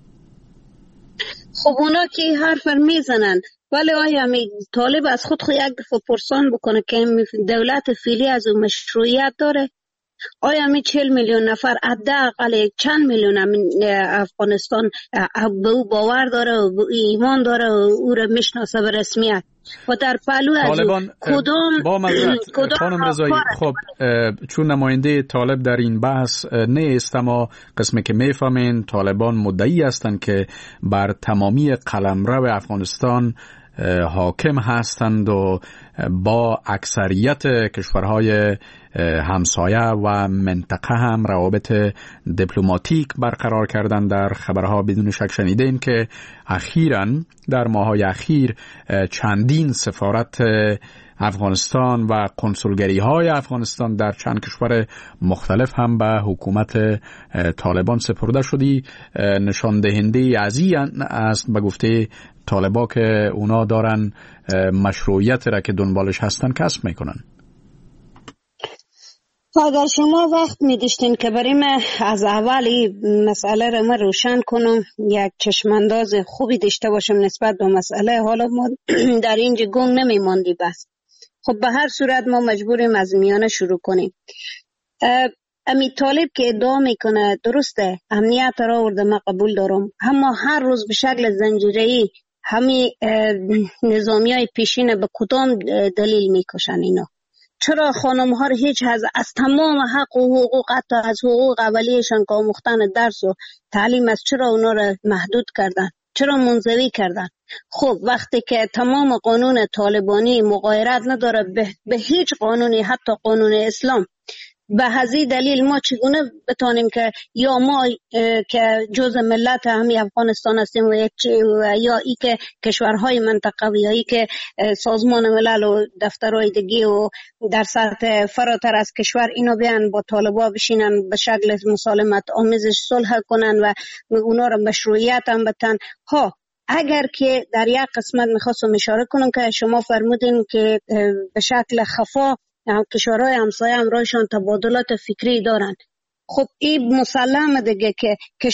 خب اونا که حرف میزنن، ولی آیا طالب از خود یک دفعه پرسان بکنه که دولت فعلی از اون مشروعیت داره؟ آیا 40 میلیون نفر حداقل چند میلیون افغانستان به او باور داره و به ایمان داره و او را میشناسه به رسمیت و در پهلو از کدام خانم رضایی، خب چون نماینده طالب در این بحث نیست، اما قسمی که میفهمین طالبان مدعی هستند که بر تمامی قلمرو افغانستان حاکم هستند و با اکثریت کشورهای همسایه و منطقه هم روابط دیپلماتیک برقرار کردن. در خبرها بدون شک شنیدین که اخیراً در ماه‌های اخیر چندین سفارت افغانستان و کنسولگری های افغانستان در چند کشور مختلف هم به حکومت طالبان سپرده شدی. نشان دهنده از این است به گفته طالبا که اونا دارن مشروعیت را که دنبالش هستن کسب میکنن. اگر شما وقت می‌داشتین که برای من از اولی مسئله را من روشن کنم، یک چشمانداز خوبی داشته باشم نسبت به مسئله، حالا ما در اینجا گنگ نمیماندی بس. خب به هر صورت ما مجبوریم از میانه شروع کنیم. امی طالب که ادعا میکنه درسته، امنیت را آورده، من قبول دارم، اما هر روز به شکل زنجیره‌ای همین نظامیای پیشین به کدام دلیل میکشن اینا؟ چرا خانم ها هیچ از تمام حق و حقوق، حتی از حقوق اولیه‌شان که آموختن درس و تعلیم است، چرا اونا را محدود کردن؟ چرا منزوی کردن؟ خب وقتی که تمام قانون طالبانی مغایرت نداره به هیچ قانونی، حتی قانون اسلام، به هزی دلیل ما چگونه بتانیم که یا ما که جز ملت همی افغانستان هستیم و یا ای که کشورهای منطقه و یا ای که سازمان ملل و دفترهای دیگه و در سطح فراتر از کشور اینو بیان با طالبا بشینن به شکل مسالمت آمیزش صلح کنن و اونا را مشروعیت هم بتن. ها اگر که در یک قسمت میخواستم اشاره کنم که شما فرمودین که به شکل خفا کشورهای همسایه همراهشان تبادلات فکری دارن، خب این مسلمه دیگه که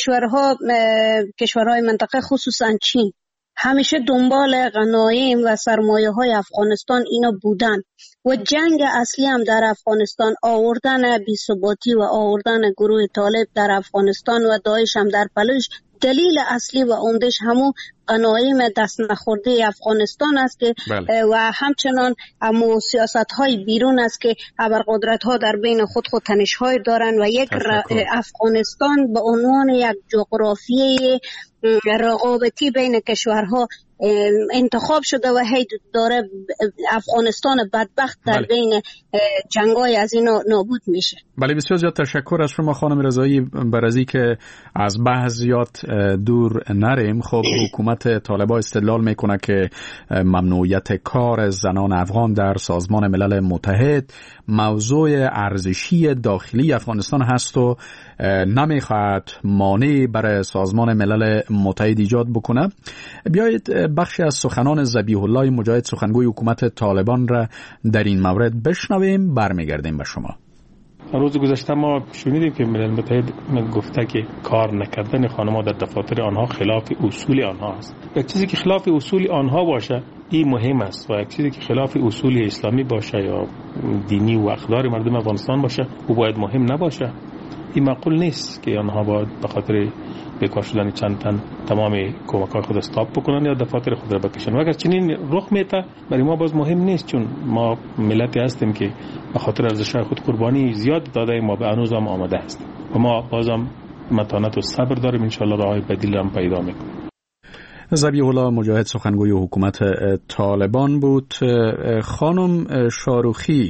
کشورهای منطقه خصوصا چین همیشه دنبال غنایم و سرمایه های افغانستان اینا بودن و جنگ اصلی هم در افغانستان آوردن بی‌ثباتی و آوردن گروه طالب در افغانستان و داعش هم در پلوش دلیل اصلی و عمدش همون غنایم دست نخورده افغانستان است که و همچنان همون سیاست های بیرون است که ابرقدرت ها در بین خود تنش های دارن و یک افغانستان به عنوان یک جغرافیه رقابتی بین کشورها انتخاب شده و هی داره افغانستان بدبخت در بین جنگای از اینا نابود میشه. بله بسیار زیاد تشکر از شما خانم رضایی. برای که از بحث زیاد دور نریم، خب حکومت طالبان استدلال میکنه که ممنوعیت کار زنان افغان در سازمان ملل متحد موضوع ارزشی داخلی افغانستان هست و نمیخواهد مانع برای سازمان ملل متحد ایجاد بکنه. بیایید بخشی از سخنان ذبیح الله مجاهد سخنگوی حکومت طالبان را در این مورد بشنویم، برمیگردیم به شما. روز گذشته ما شنیدیم که ملل متحد گفته که کار نکردن خانم‌ها در دفاتر آنها خلاف اصول آنها است. یک چیزی که خلاف اصول آنها باشه این مهم است و یک چیزی که خلاف اصول اسلامی باشه یا دینی و اقدار مردم افغانستان باشه او باید مهم نباشه. این معقول نیست که آنها باید به خاطر بیکار شدن چند تن تمام کمک‌های خود استاپ بکنن یا دفاتر خود را بکشن. و اگر چنین رخ میته برای ما باز مهم نیست، چون ما ملتی هستیم که به خاطر ارزش‌های خود قربانی زیاد داده، ما به هنوز هم آماده هستیم و ما بازم متانت و صبر داریم، ان شاء الله راههای بدیل هم پیدا میکنیم. ذبیح الله مجاهد سخنگوی حکومت طالبان بود. خانم شاروخی،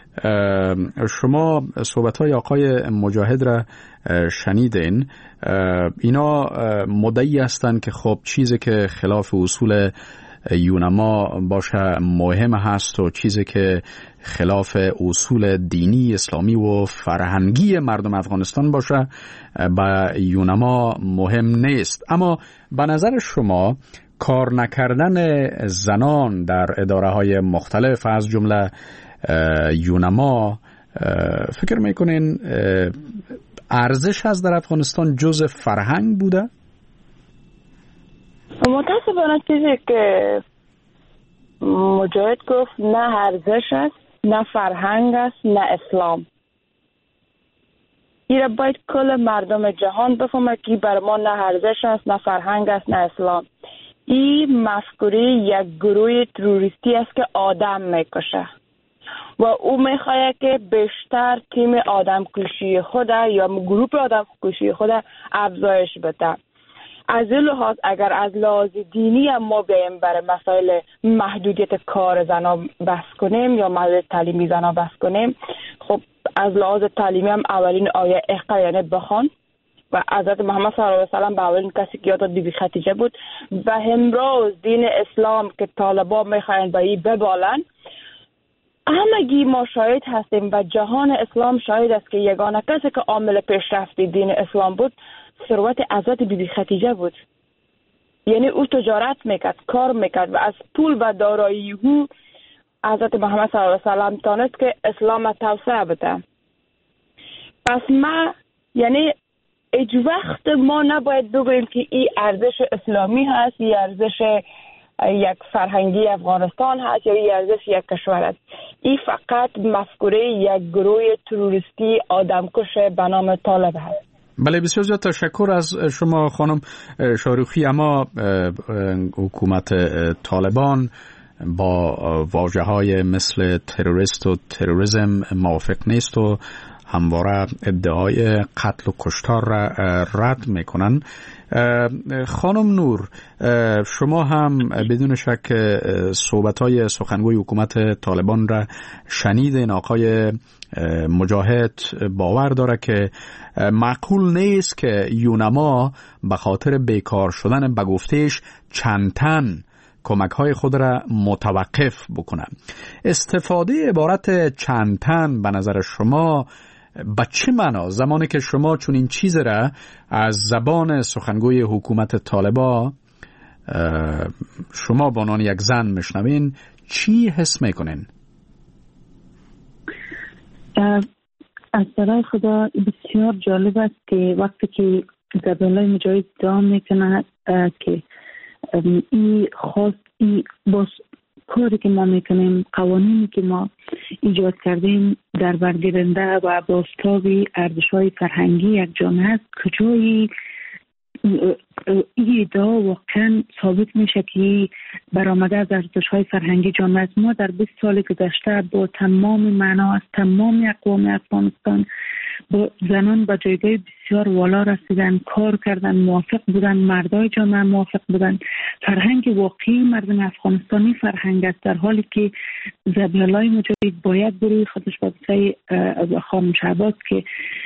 شما صحبت‌های آقای مجاهد را شنیدین. اینا مدعی هستند که خب چیزی که خلاف اصول یونما باشه مهم هست و چیزی که خلاف اصول دینی اسلامی و فرهنگی مردم افغانستان باشه به یونما مهم نیست. اما به نظر شما کار نکردن زنان در اداره های مختلف از جمله یونما فکر میکنین ارزش هست در افغانستان جزء فرهنگ بوده؟ متاسفانه چیزی که مجاهد گفت نه ارزش است، نه فرهنگ است، نه اسلام. این باید کل مردم جهان بفهمه که بر ما نه ارزش است، نه فرهنگ است، نه اسلام. این مفکوره یک گروه تروریستی است که آدم میکشه و او میخواد که بیشتر تیم آدم کشی خود یا گروه آدم کشی خود افزایش بده. از این لحاظ اگر از لحاظ دینی هم ما بیاییم برای مسائل محدودیت کار زنا بحث کنیم یا محدودیت تعلیمی زنا بحث کنیم، خب از لحاظ تعلیمی هم اولین آیه اقرا یعنی بخوان و حضرت محمد صلی الله علیه و سلم به اولین کسی که یاد بیبی خدیجه بود و امروز دین اسلام که طالبان میخواین به این ببالن، همگی ما شاهد هستیم و جهان اسلام شاهد است که یگانه کسی که عامل پیشرفت دین اسلام بود ثروت حضرت بیبی خدیجه بود. یعنی او تجارت میکرد، کار میکرد و از پول و دارایی او حضرت محمد صلی الله علیه و سلم تانست که اسلام توسعه بده. پس ما یعنی هیچ وقت ما نباید بگوییم که این ارزش اسلامی هست، این ارزش یک فرهنگی افغانستان هست یا این ارزش یک کشور است. این فقط مفکوره یک گروه تروریستی آدمکش به نام طالب هست. بله، بسیار زیاد تشکر از شما خانم شاروخی. اما حکومت طالبان با واژه های مثل تروریست و تروریسم موافق نیست و همواره ادعای قتل و کشتار را رد میکنن. خانم نور، شما هم بدون شک صحبت‌های سخنگوی حکومت طالبان را شنیدین. آقای مجاهد باور داره که معقول نیست که یونما به خاطر بیکار شدن به گفتهش چند تن کمک‌های خود را متوقف بکنه. استفاده عبارت چند تن به نظر شما به چه معنا؟ زمانی که شما چون این چیز را از زبان سخنگوی حکومت طالبان شما به عنوان یک زن میشنوین، چی حس میکنین؟ از برای خدا بسیار جالب است که وقتی که زبان‌های مجاهد ادعا میکنند که این خاص این باز کاری که ما میکنیم، قوانینی که ما ایجاد کردیم در برگیرنده و بازتابی ارزش‌های فرهنگی یک جامعه است، کجایی این ادعا واقعا ثابت میشه که برآمده از ارزش‌های فرهنگی جامعه است. ما در 20 سال گذشته با تمام معنا از تمام اقوام افغانستان با زنان به جایگاه بسیار والا رسیدن، کار کردن، موافق بودن، مردای جامعه موافق بودن. فرهنگ واقعی مردم افغانستانی فرهنگ است، در حالی که زبیالای مجاهد باید بروی خودش با خانم شهباز که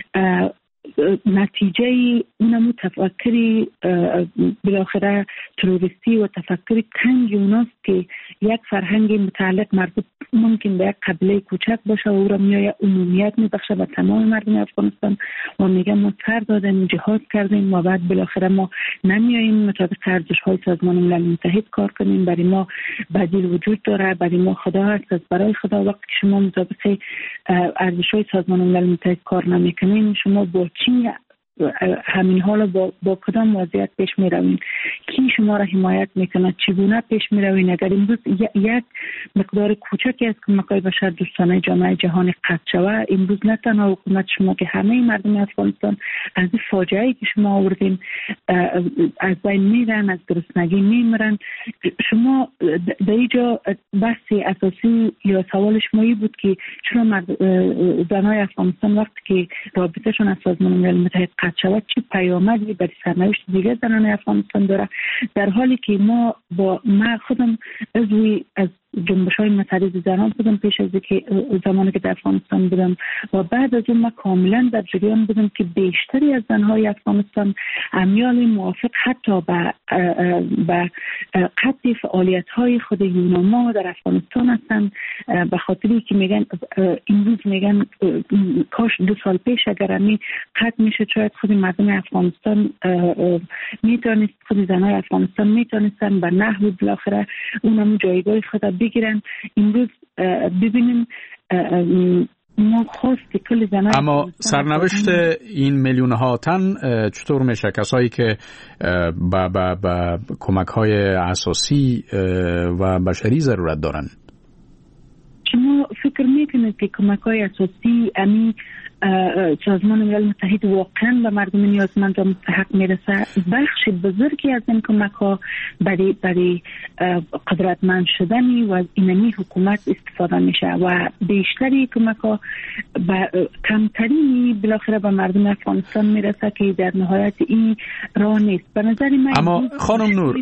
نتیجه اونمو تفکری بالاخره تروریستی و تفکری تنگ اوناست که یک فرهنگ متعلق مربوط ممکن به یک قبیله کوچک باشه و او را میایه عمومیت میبخشه به تمام مردم افغانستان و میگه ما سر دادیم، جهاد کردیم و بعد بالاخره ما نمیاییم مطابق ارزش‌های سازمان ملل متحد کار کنیم. برای ما بدیل وجود داره، برای ما خدا هست. از برای خدا وقتی که شما مطابق ارزش‌های سازمان ملل متحد کار نمیکنین، شما با چی همین حالا با کدام وضعیت پیش می روین؟ کی شما را حمایت میکنه؟ چگونه پیش می روین؟ اگر امروز یک مقدار کوچکی از کمک‌های بشر دوستانه جامعه جهانی قطع شود، امروز نه تنها حکومت شما که همه مردم افغانستان از این فاجعه‌ای که شما آوردین از بین میرن، از گرسنگی میمیرن. شما در اینجا بحث اساسی یا سوال شما این بود که چرا زنای افغانستان وقتی که رابطهشون از سازمان ملل متحد قطع قطع شود چه پیامدی برای سرنوشت دیگر زنان افغانستان داره، در حالی که ما خودم از جنبش‌های مطرح زنان بودم پیش از که زمانی که در افغانستان بودم و بعد از اون ما کاملا در جریان بودم که بیشتری از زنهای افغانستان امیال موافق حتی به قطع فعالیت‌های خود یوناما در افغانستان هستند، به خاطری که میگن امروز میگن کاش 2 سال پیش اگر همی قطع میشه شاید خود مردم افغانستان میتونست، خود زنهای افغانستان میتونستن به نحو بالاخره اونم جایگاه خود بگیرن. امروز ببینیم ما خواست کل زنان، اما سرنوشت این میلیون ها تن چطور میشه؟ کسایی که با کمک های اساسی و بشری ضرورت دارن. شما فکر میکنید که کمک های اساسی سازمان ملل متحد واقعا به مردم نیازمند و مستحق میرسه؟ بخش بزرگی از این کمک ها برای قدرتمند شدن و اینمی حکومت استفاده میشه و بیشتری کمک ها کمتری بالاخره به مردم افغانستان میرسه که در نهایت این راه نیست. به نظر من اما خانم نور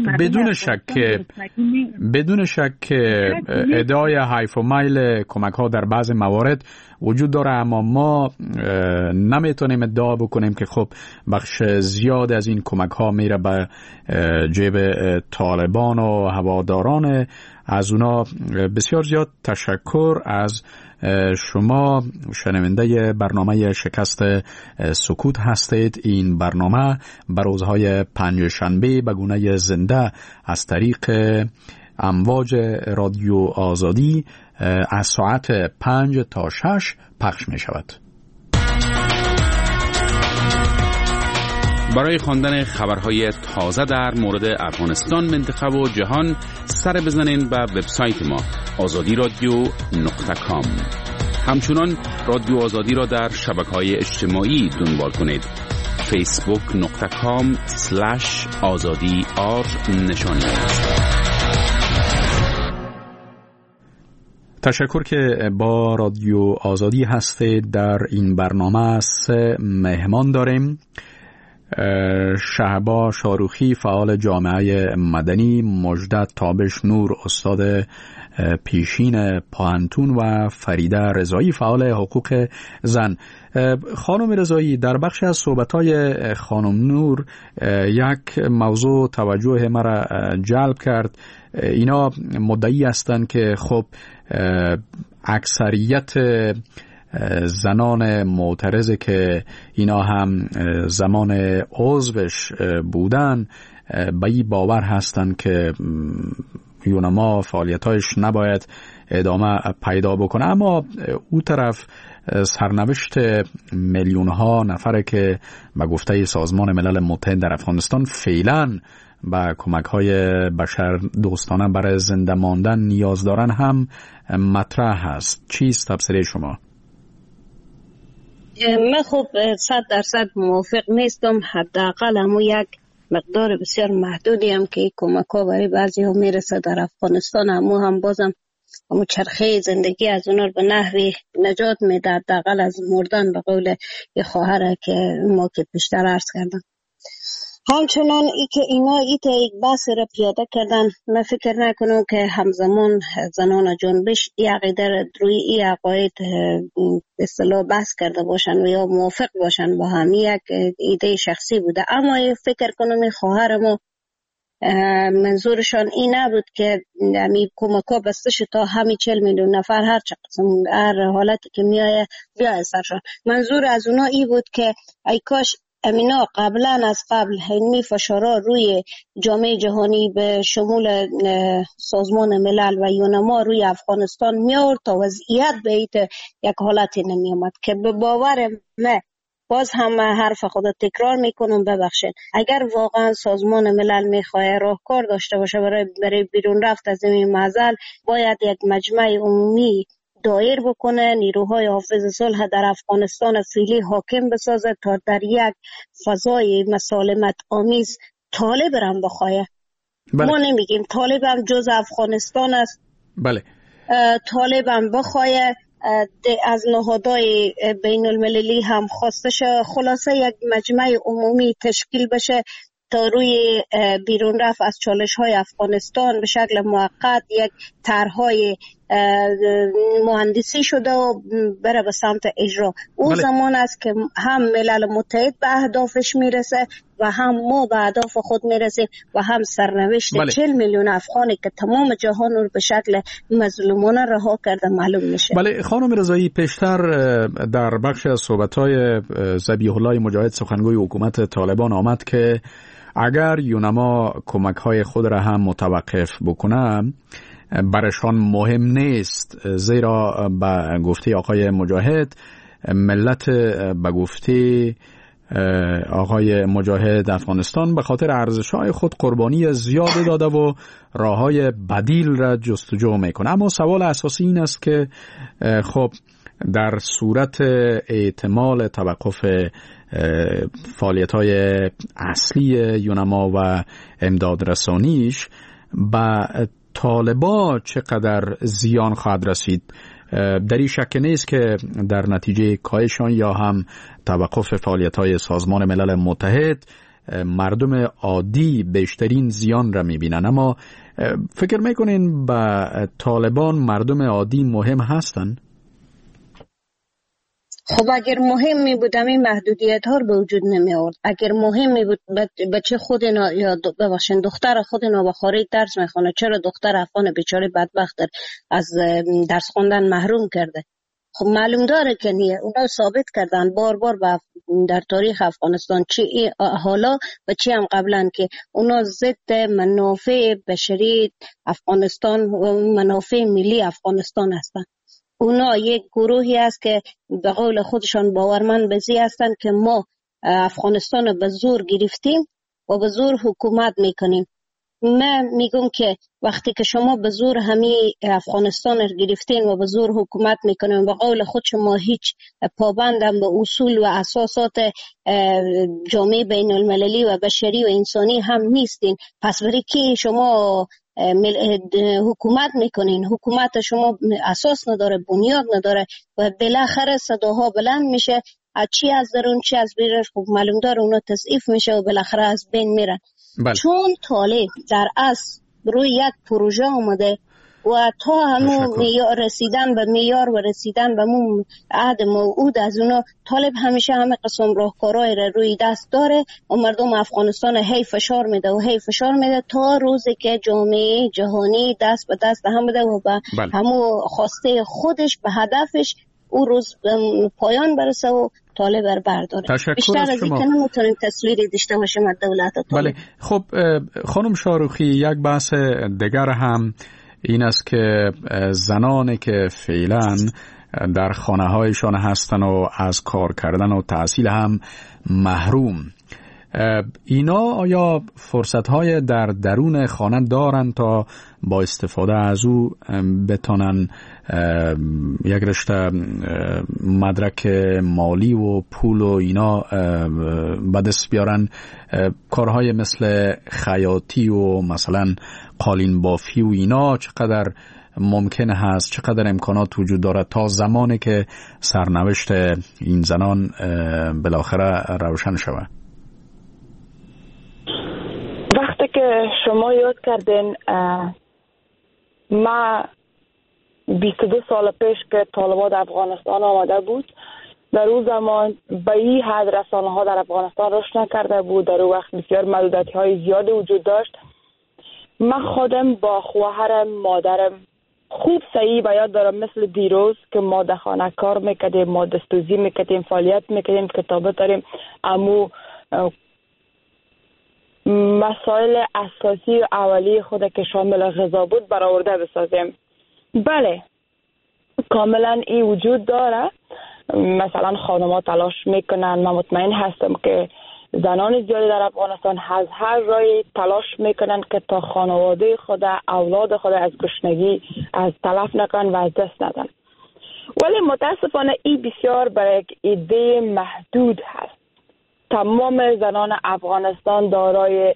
بدون شک که ادعای حیف و میل کمک ها در بعض موارد وجود داره، اما ما نمیتونیم ادعا بکنیم که خب بخش زیاد از این کمک ها میره به جیب طالبان و هواداران از اونا. بسیار زیاد تشکر از شما شنونده برنامه شکست سکوت هستید. این برنامه به روزهای پنجشنبه به گونه زنده از طریق امواج رادیو آزادی از ساعت 5 تا 6 پخش می شود. برای خواندن خبرهای تازه در مورد افغانستان، منطقه و جهان سر بزنین به وبسایت ما azadiradio.com. همچنان رادیو آزادی را در شبکه‌های اجتماعی دنبال کنید. facebook.com/azadi_r نشانی. تشکر که با رادیو آزادی هستید. در این برنامه 3 مهمان داریم. شهبا شاروخی فعال جامعه مدنی، مجدد تابش نور استاد پیشین پانتون و فریده رضایی فعال حقوق زن. خانم رضایی، در بخش از صحبت‌های خانم نور یک موضوع توجه مرا جلب کرد. اینا مدعی هستند که خب اکثریت زنان معترض که اینا هم زمان عضوش بودن به این باور هستند که یونما فعالیتایش نباید ادامه پیدا بکنه، اما او طرف سرنوشت میلیون ها نفره که به گفته سازمان ملل متحد در افغانستان فعلا با کمک های بشر دوستانه برای زنده ماندن نیاز دارن هم مطرح هست. چیست تبصره شما؟ من خب 100% موافق نیستم. حداقل همون یک مقدار بسیار محدودی هم که کمک ها برای بعضی ها میرسه در افغانستان، هم بازم همون چرخه زندگی از اونا رو به نحوی نجات میده، حداقل از مردن، به قول یه خواهره که ما که بیشتر عرض کردم. همچنان ای که اینا یک بحث را پیاده کردن، من فکر نکنم که همزمان زنان جنبش ای عقیده روی ای عقاید اصطلاح بحث کرده باشن و یا موافق باشن با هم. یک ایده شخصی بوده، اما فکر کنم این خواهر ما منظورشان این نبود که امی کمکا بسته شد تا همین 40 میلیون نفر هر حالتی که میایه بیای سرشان. منظور از اونا ای بود که ای کاش امینا از قبل علمی فشارا روی جامعه جهانی به شمول سازمان ملل و یونما روی افغانستان میارد تا وضعیت به یک حالتی نمی آمد که به باور من، باز هم حرف خدا تکرار میکنم، ببخشید، اگر واقعا سازمان ملل میخواه راهکار داشته باشه برای بیرون رفت از این معضل، باید یک مجمع عمومی دایر بکنه، نیروهای حافظ صلح در افغانستان فعلی حاکم بسازه تا در یک فضای مسالمت آمیز طالب هم بخواه. ما نمیگیم طالب هم جز افغانستان است. بله. طالب هم بخواه از نهادهای بین المللی هم خواسته شد خلاصه یک مجمع عمومی تشکیل بشه تا روی بیرون رفت از چالش های افغانستان به شکل موقت یک طرحهای مهندسی شده و بره به سمت اجرا. اون زمان است که هم ملل متحد به اهدافش میرسه و هم ما به اهداف خود میرسیم و هم سرنوشت 40 میلیون افغانی که تمام جهان رو به شکل مظلومانه رها کرده معلوم میشه. بله خانم رضایی، پیشتر در بخش از صحبت‌های ذبیح الله مجاهد سخنگوی حکومت طالبان آمد که اگر یونما کمک‌های خود را هم متوقف بکنه برشان مهم نیست، زیرا به گفته آقای مجاهد ملت به گفته آقای مجاهد افغانستان به خاطر ارزش‌های خود قربانی زیاد داده و راه‌های بدیل را جستجو میکنه. اما سوال اساسی این است که خب در صورت احتمال توقف فعالیت‌های اصلی یونما و امداد رسانیش به طالبان چقدر زیان خواهد رسید؟ در این شک نیست که در نتیجه کاهشان یا هم توقف فعالیت‌های سازمان ملل متحد مردم عادی بیشترین زیان را می‌بینند. اما فکر می‌کنین به طالبان مردم عادی مهم هستند؟ خب اگر مهم می بود این محدودیت ها به وجود نمی آورد. اگر مهم می بود بچه خود اینا یا ببخشید دختر خود اینا به خارج درس میخونه، چرا دختر افغان بیچاره بدبخت از درس خوندن محروم کرده؟ خب معلوم داره که نیه. اونا ثابت کردن بار بار در تاریخ افغانستان چی حالا و چی هم قبلا که اونا ضد منافع بشری افغانستان و منافع ملی افغانستان هستن. اونا یک گروهی است که به قول خودشان باورمند به زی هستند که ما افغانستان رو به زور گرفتیم و به زور حکومت میکنیم. من میگم که وقتی که شما به زور همی افغانستان رو گرفتین و به زور حکومت میکنین، به قول خود شما هیچ پابندم به اصول و اساسات جامعه بین المللی و بشری و انسانی هم نیستین، پس برای کی شما حکومت میکنین؟ حکومت شما اساس نداره، بنیاد نداره و بالاخره صداها بلند میشه، چی از درون چی از بیرون. خب معلوم داره اونا تضعیف میشه و بالاخره از بین میرن. چون طالب در اصل روی یک پروژه آمده و تا همون رسیدن به معیار و رسیدن به همون عهد موعود از اونا، طالب همیشه همه قسم راهکارهای روی دست داره و مردم افغانستان هی فشار میده و هی فشار میده تا روزی که جامعه جهانی دست به دست هم بده و به همون خواسته خودش به هدفش او روز پایان برسه و طالب برداره. بیشتر از این که نمیتونیم تصویری داشته باشیم از دولت طالب. بله خب خانم شاروخی، یک بحث دیگر هم این است که زنانی که فعلا در خانه هایشان هستن و از کار کردن و تحصیل هم محروم، اینا آیا فرصت های در درون خانه دارن تا با استفاده از او بتونن یک رشته مدرک مالی و پول و اینا به دست بیارن؟ کارهای مثل خیاطی و مثلا قالین بافی و اینا چقدر ممکن هست، چقدر امکانات وجود داره تا زمانی که سرنوشت این زنان بالاخره روشن شود؟ وقتی که شما یاد کردین، ما 22 سال پیش که طالبان در افغانستان آمده بود، در اون زمان به این حد رسانه ها در افغانستان رشد نکرده بود. در اون وقت بسیار محدودیت های زیادی وجود داشت. من خودم با خواهرم، مادرم خوب صحیح به یاد دارم، مثل دیروز که ما در خانه کار میکردیم، ما دستوزی میکردیم، فعالیت میکردیم، کتابت داریم، امو مسائل اساسی و اولیه خود که شامل غذا بود برآورده بسازیم. بله کاملا این وجود داره. مثلا خانم‌ها تلاش میکنن، من مطمئن هستم که زنان زیادی در افغانستان از هر راهی تلاش میکنن که تا خانواده خود، اولاد خود از گشنگی از تلف نکنن و از دست ندن. ولی متاسفانه این بسیار برای یک ایده محدود هست. تمام زنان افغانستان دارای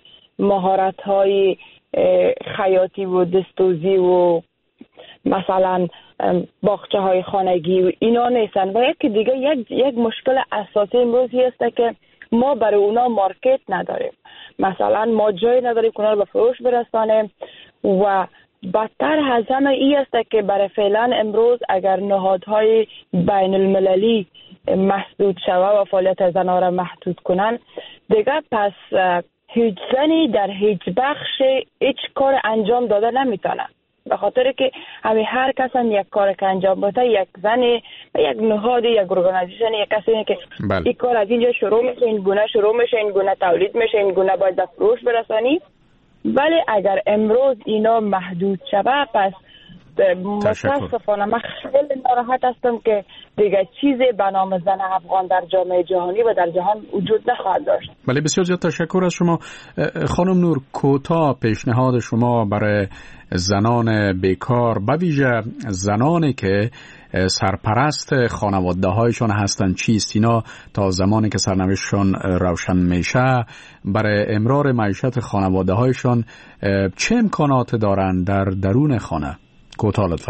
مهارت‌های خیاطی و دستوزی و مثلا باغچه های خانگی و اینا نیستن. و یکی دیگه یک مشکل اساسی امروزی است که ما برای اونا مارکت نداریم. مثلا ما جای نداریم که اونا رو به فروش برسانیم و بدتر از همه ای است که برای فعلا امروز اگر نهادهای بین المللی محدود شود و فعالیت زنها را محدود کنن دیگه پس هیچ زنی در هیچ بخش هیچ کار انجام داده نمیتونه، به خاطر که همه هر کس هم یک کار که انجام بده، یک زنی یک نهاد یک ارگانیزیشن یک کسی که این کار از اینجا شروع میشه، این گونه شروع میشه، این گونه تولید میشه، این گونه باید به فروش برسانی. ولی اگر امروز اینا محدود شود پس متاسفانه من خیلی ناراحت هستم که دیگه چیزی به نام زن افغان در جامعه جهانی و در جهان وجود نخواهد داشت. بله بسیار زیاد تشکر از شما. خانم نور، کوتاه پیشنهاد شما برای زنان بیکار، به ویژه زنانی که سرپرست خانواده هایشان هستند چیست؟ اینا تا زمانی که سرنوشتشان روشن میشه برای امرار معیشت خانواده هایشان چه امکانات دارند در درون خانه؟ کوتاه لطفاً.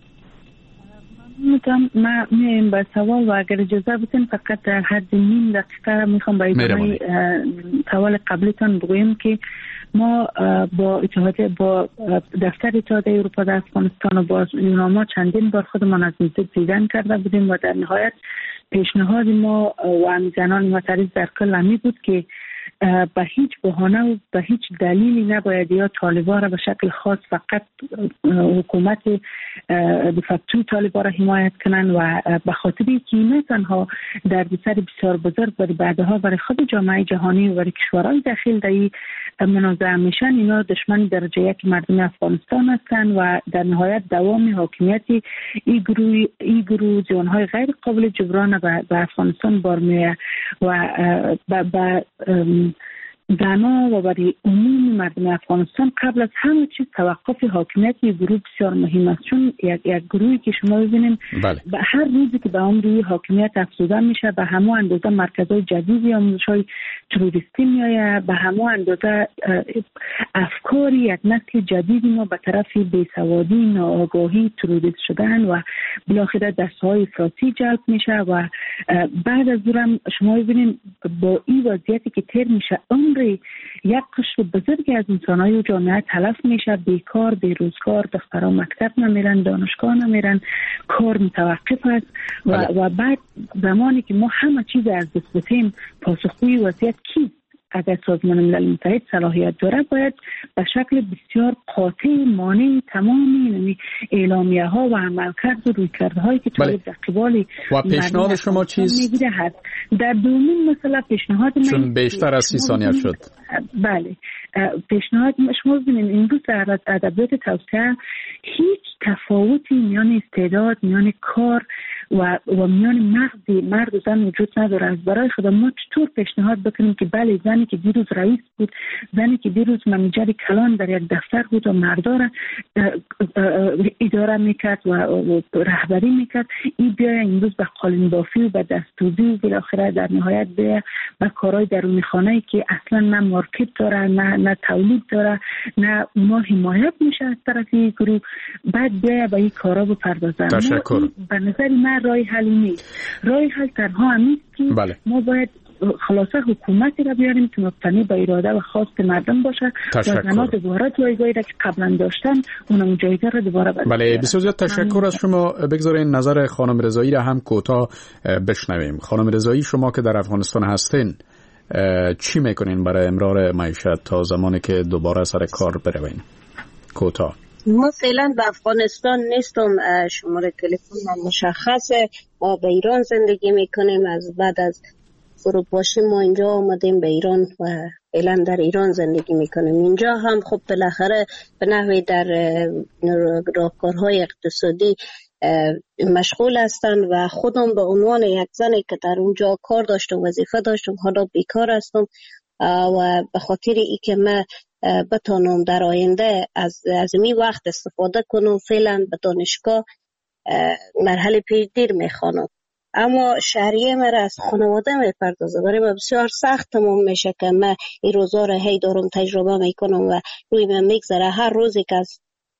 من میایم به سوال و اگر اجازه بدین فقط در حد نیم دقیقه میخوام با ادامه سوال قبلیتان بگویم که ما با دفتر اتحادیه اروپا در افغانستان و با یوناما چندین بار خودمان از نزدیک دیدن کرده بودیم و در نهایت پیشنهاد ما و زنان معترض در کل همی بود که به هیچ بهانه و به هیچ دلیلی نباید یا طالبان را به شکل خاص فقط حکومت دفاعی طالبان را حمایت کنند و به خاطری که نه تنها دردسر بسیار بزرگ بعدها برای خود جامعه جهانی و برای کشورهای داخل در این منازعه میشن، اینا دشمن درجه یک مردم افغانستان هستند و در نهایت دوام حاکمیت این گروه جوانهای غیر قابل جبران به افغانستان بار میه و به زنها و برای عموم مردم افغانستان قبل از همه چیز توقف حاکمیت یک گروه بسیار مهم است، چون یک گروهی که شما ببینید به هر روزی که به اون روی حاکمیت افزوده میشه به همون اندازه مرکزهای جدیدی آموزش‌های تروریستی میآید، به همون اندازه افکاری یک نسل جدیدی ما به طرف بیسوادی، ناآگاهی، تروریست شدن و بالاخره دسته‌های افراطی جلب میشه و بعد از اون شما ببینید با این وضعیتی که تر میشه یک قشر بزرگی از انسان‌های جامعه تلف میشه، بیکار، بیروزگار، دخترها مکتب نمیرن، دانشگاه نمیرن، کار متوقف است و بعد زمانی که ما همه چیز از دست بدیم پاسخگوی وضعیت کیست؟ اگر سازمان ملل متحد صلاحیت داره باید به شکل بسیار قاطع مانع تمامی اعلامیه ها و عملکرد و رویکردهایی که طالب در قبال و پیشنهاد شما چیست؟ میگیره هست. در دومین مسئله پیشنهاد من چون بیشتر از 30 ثانیه شد. بله پیشنهاد شما ببینید امروز در ادبیات توسعه هیچ تفاوتی میان استعداد، میان کار و میان مرد و زن وجود نداره. از برای خدا ما چطور پیشنهاد بکنیم که بله زنی که دیروز رئیس بود، زنی که دیروز منیجر کلان در یک دفتر بود و مردا را اداره میکرد و رهبری میکرد، این بیای امروز به قالین بافی و به دستوزی و بالاخره در نهایت بیای به کارهای درون خانه‌ای که اصلا نه مارکت داره نه تولید داره نه ما حمایت میشه از طرف گروه، بعد بیای به این کارا بپردازن. تشکر. به نظر من راه حل نیست. راه حل تنها همیست که ما باید خلاصه حکومتی را بیاریم که مبتنی به اراده و خواست مردم باشه و زنها دوباره جایگاهی را که قبلا داشتن اونم جایگاه را دوباره بدن. بله بسیار زیاد تشکر از شما. بگذارین نظر خانم رضایی را هم کوتاه بشنویم. خانم رضایی، شما که در افغانستان هستین چی میکنین برای امرار معیشت تا زمانی که دوباره سر کار بروین؟ کوتاه. ما فعلا به افغانستان نیستم، شماره تلفن من مشخصه، ما به ایران زندگی میکنیم. از بعد از فروپاشی ما اینجا آمدیم به ایران و فعلا در ایران زندگی میکنیم. اینجا هم خب بالاخره به نحوی در راهکارهای اقتصادی مشغول هستن و خودم به عنوان یک زنی که در اونجا کار داشتم، وظیفه داشتم، حالا بیکار هستم و به خاطر ای که من بتانم در آینده از این وقت استفاده کنم فعلا به دانشگاه مرحله پیشگیر میخوانم. اما شهریه مرا از خانواده میپردازه، برای من بسیار سخت تمام میشه که من این روزا را هی دارم تجربه میکنم و روی من میگذره. هر روزی که از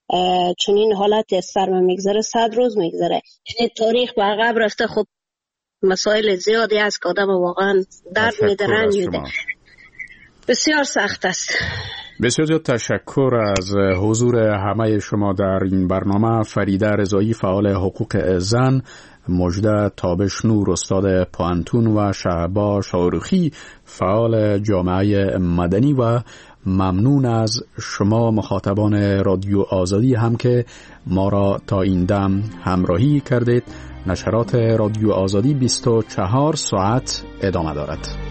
چون این حالت از سر میگذره 100 روز میگذره. یعنی تاریخ به عقب رفته. خب مسائل زیادی است که آدم واقعا درد میده، رنج میده، بسیار سخت است. بسیار زیاد تشکر از حضور همه شما در این برنامه. فریده رضایی، فعال حقوق زن، مجده تابش نور، استاد پانتون، و شهبا شاروخی، فعال جامعه مدنی. و ممنون از شما مخاطبان رادیو آزادی هم که ما را تا این دم همراهی کردید. نشرات رادیو آزادی 24 ساعت ادامه دارد.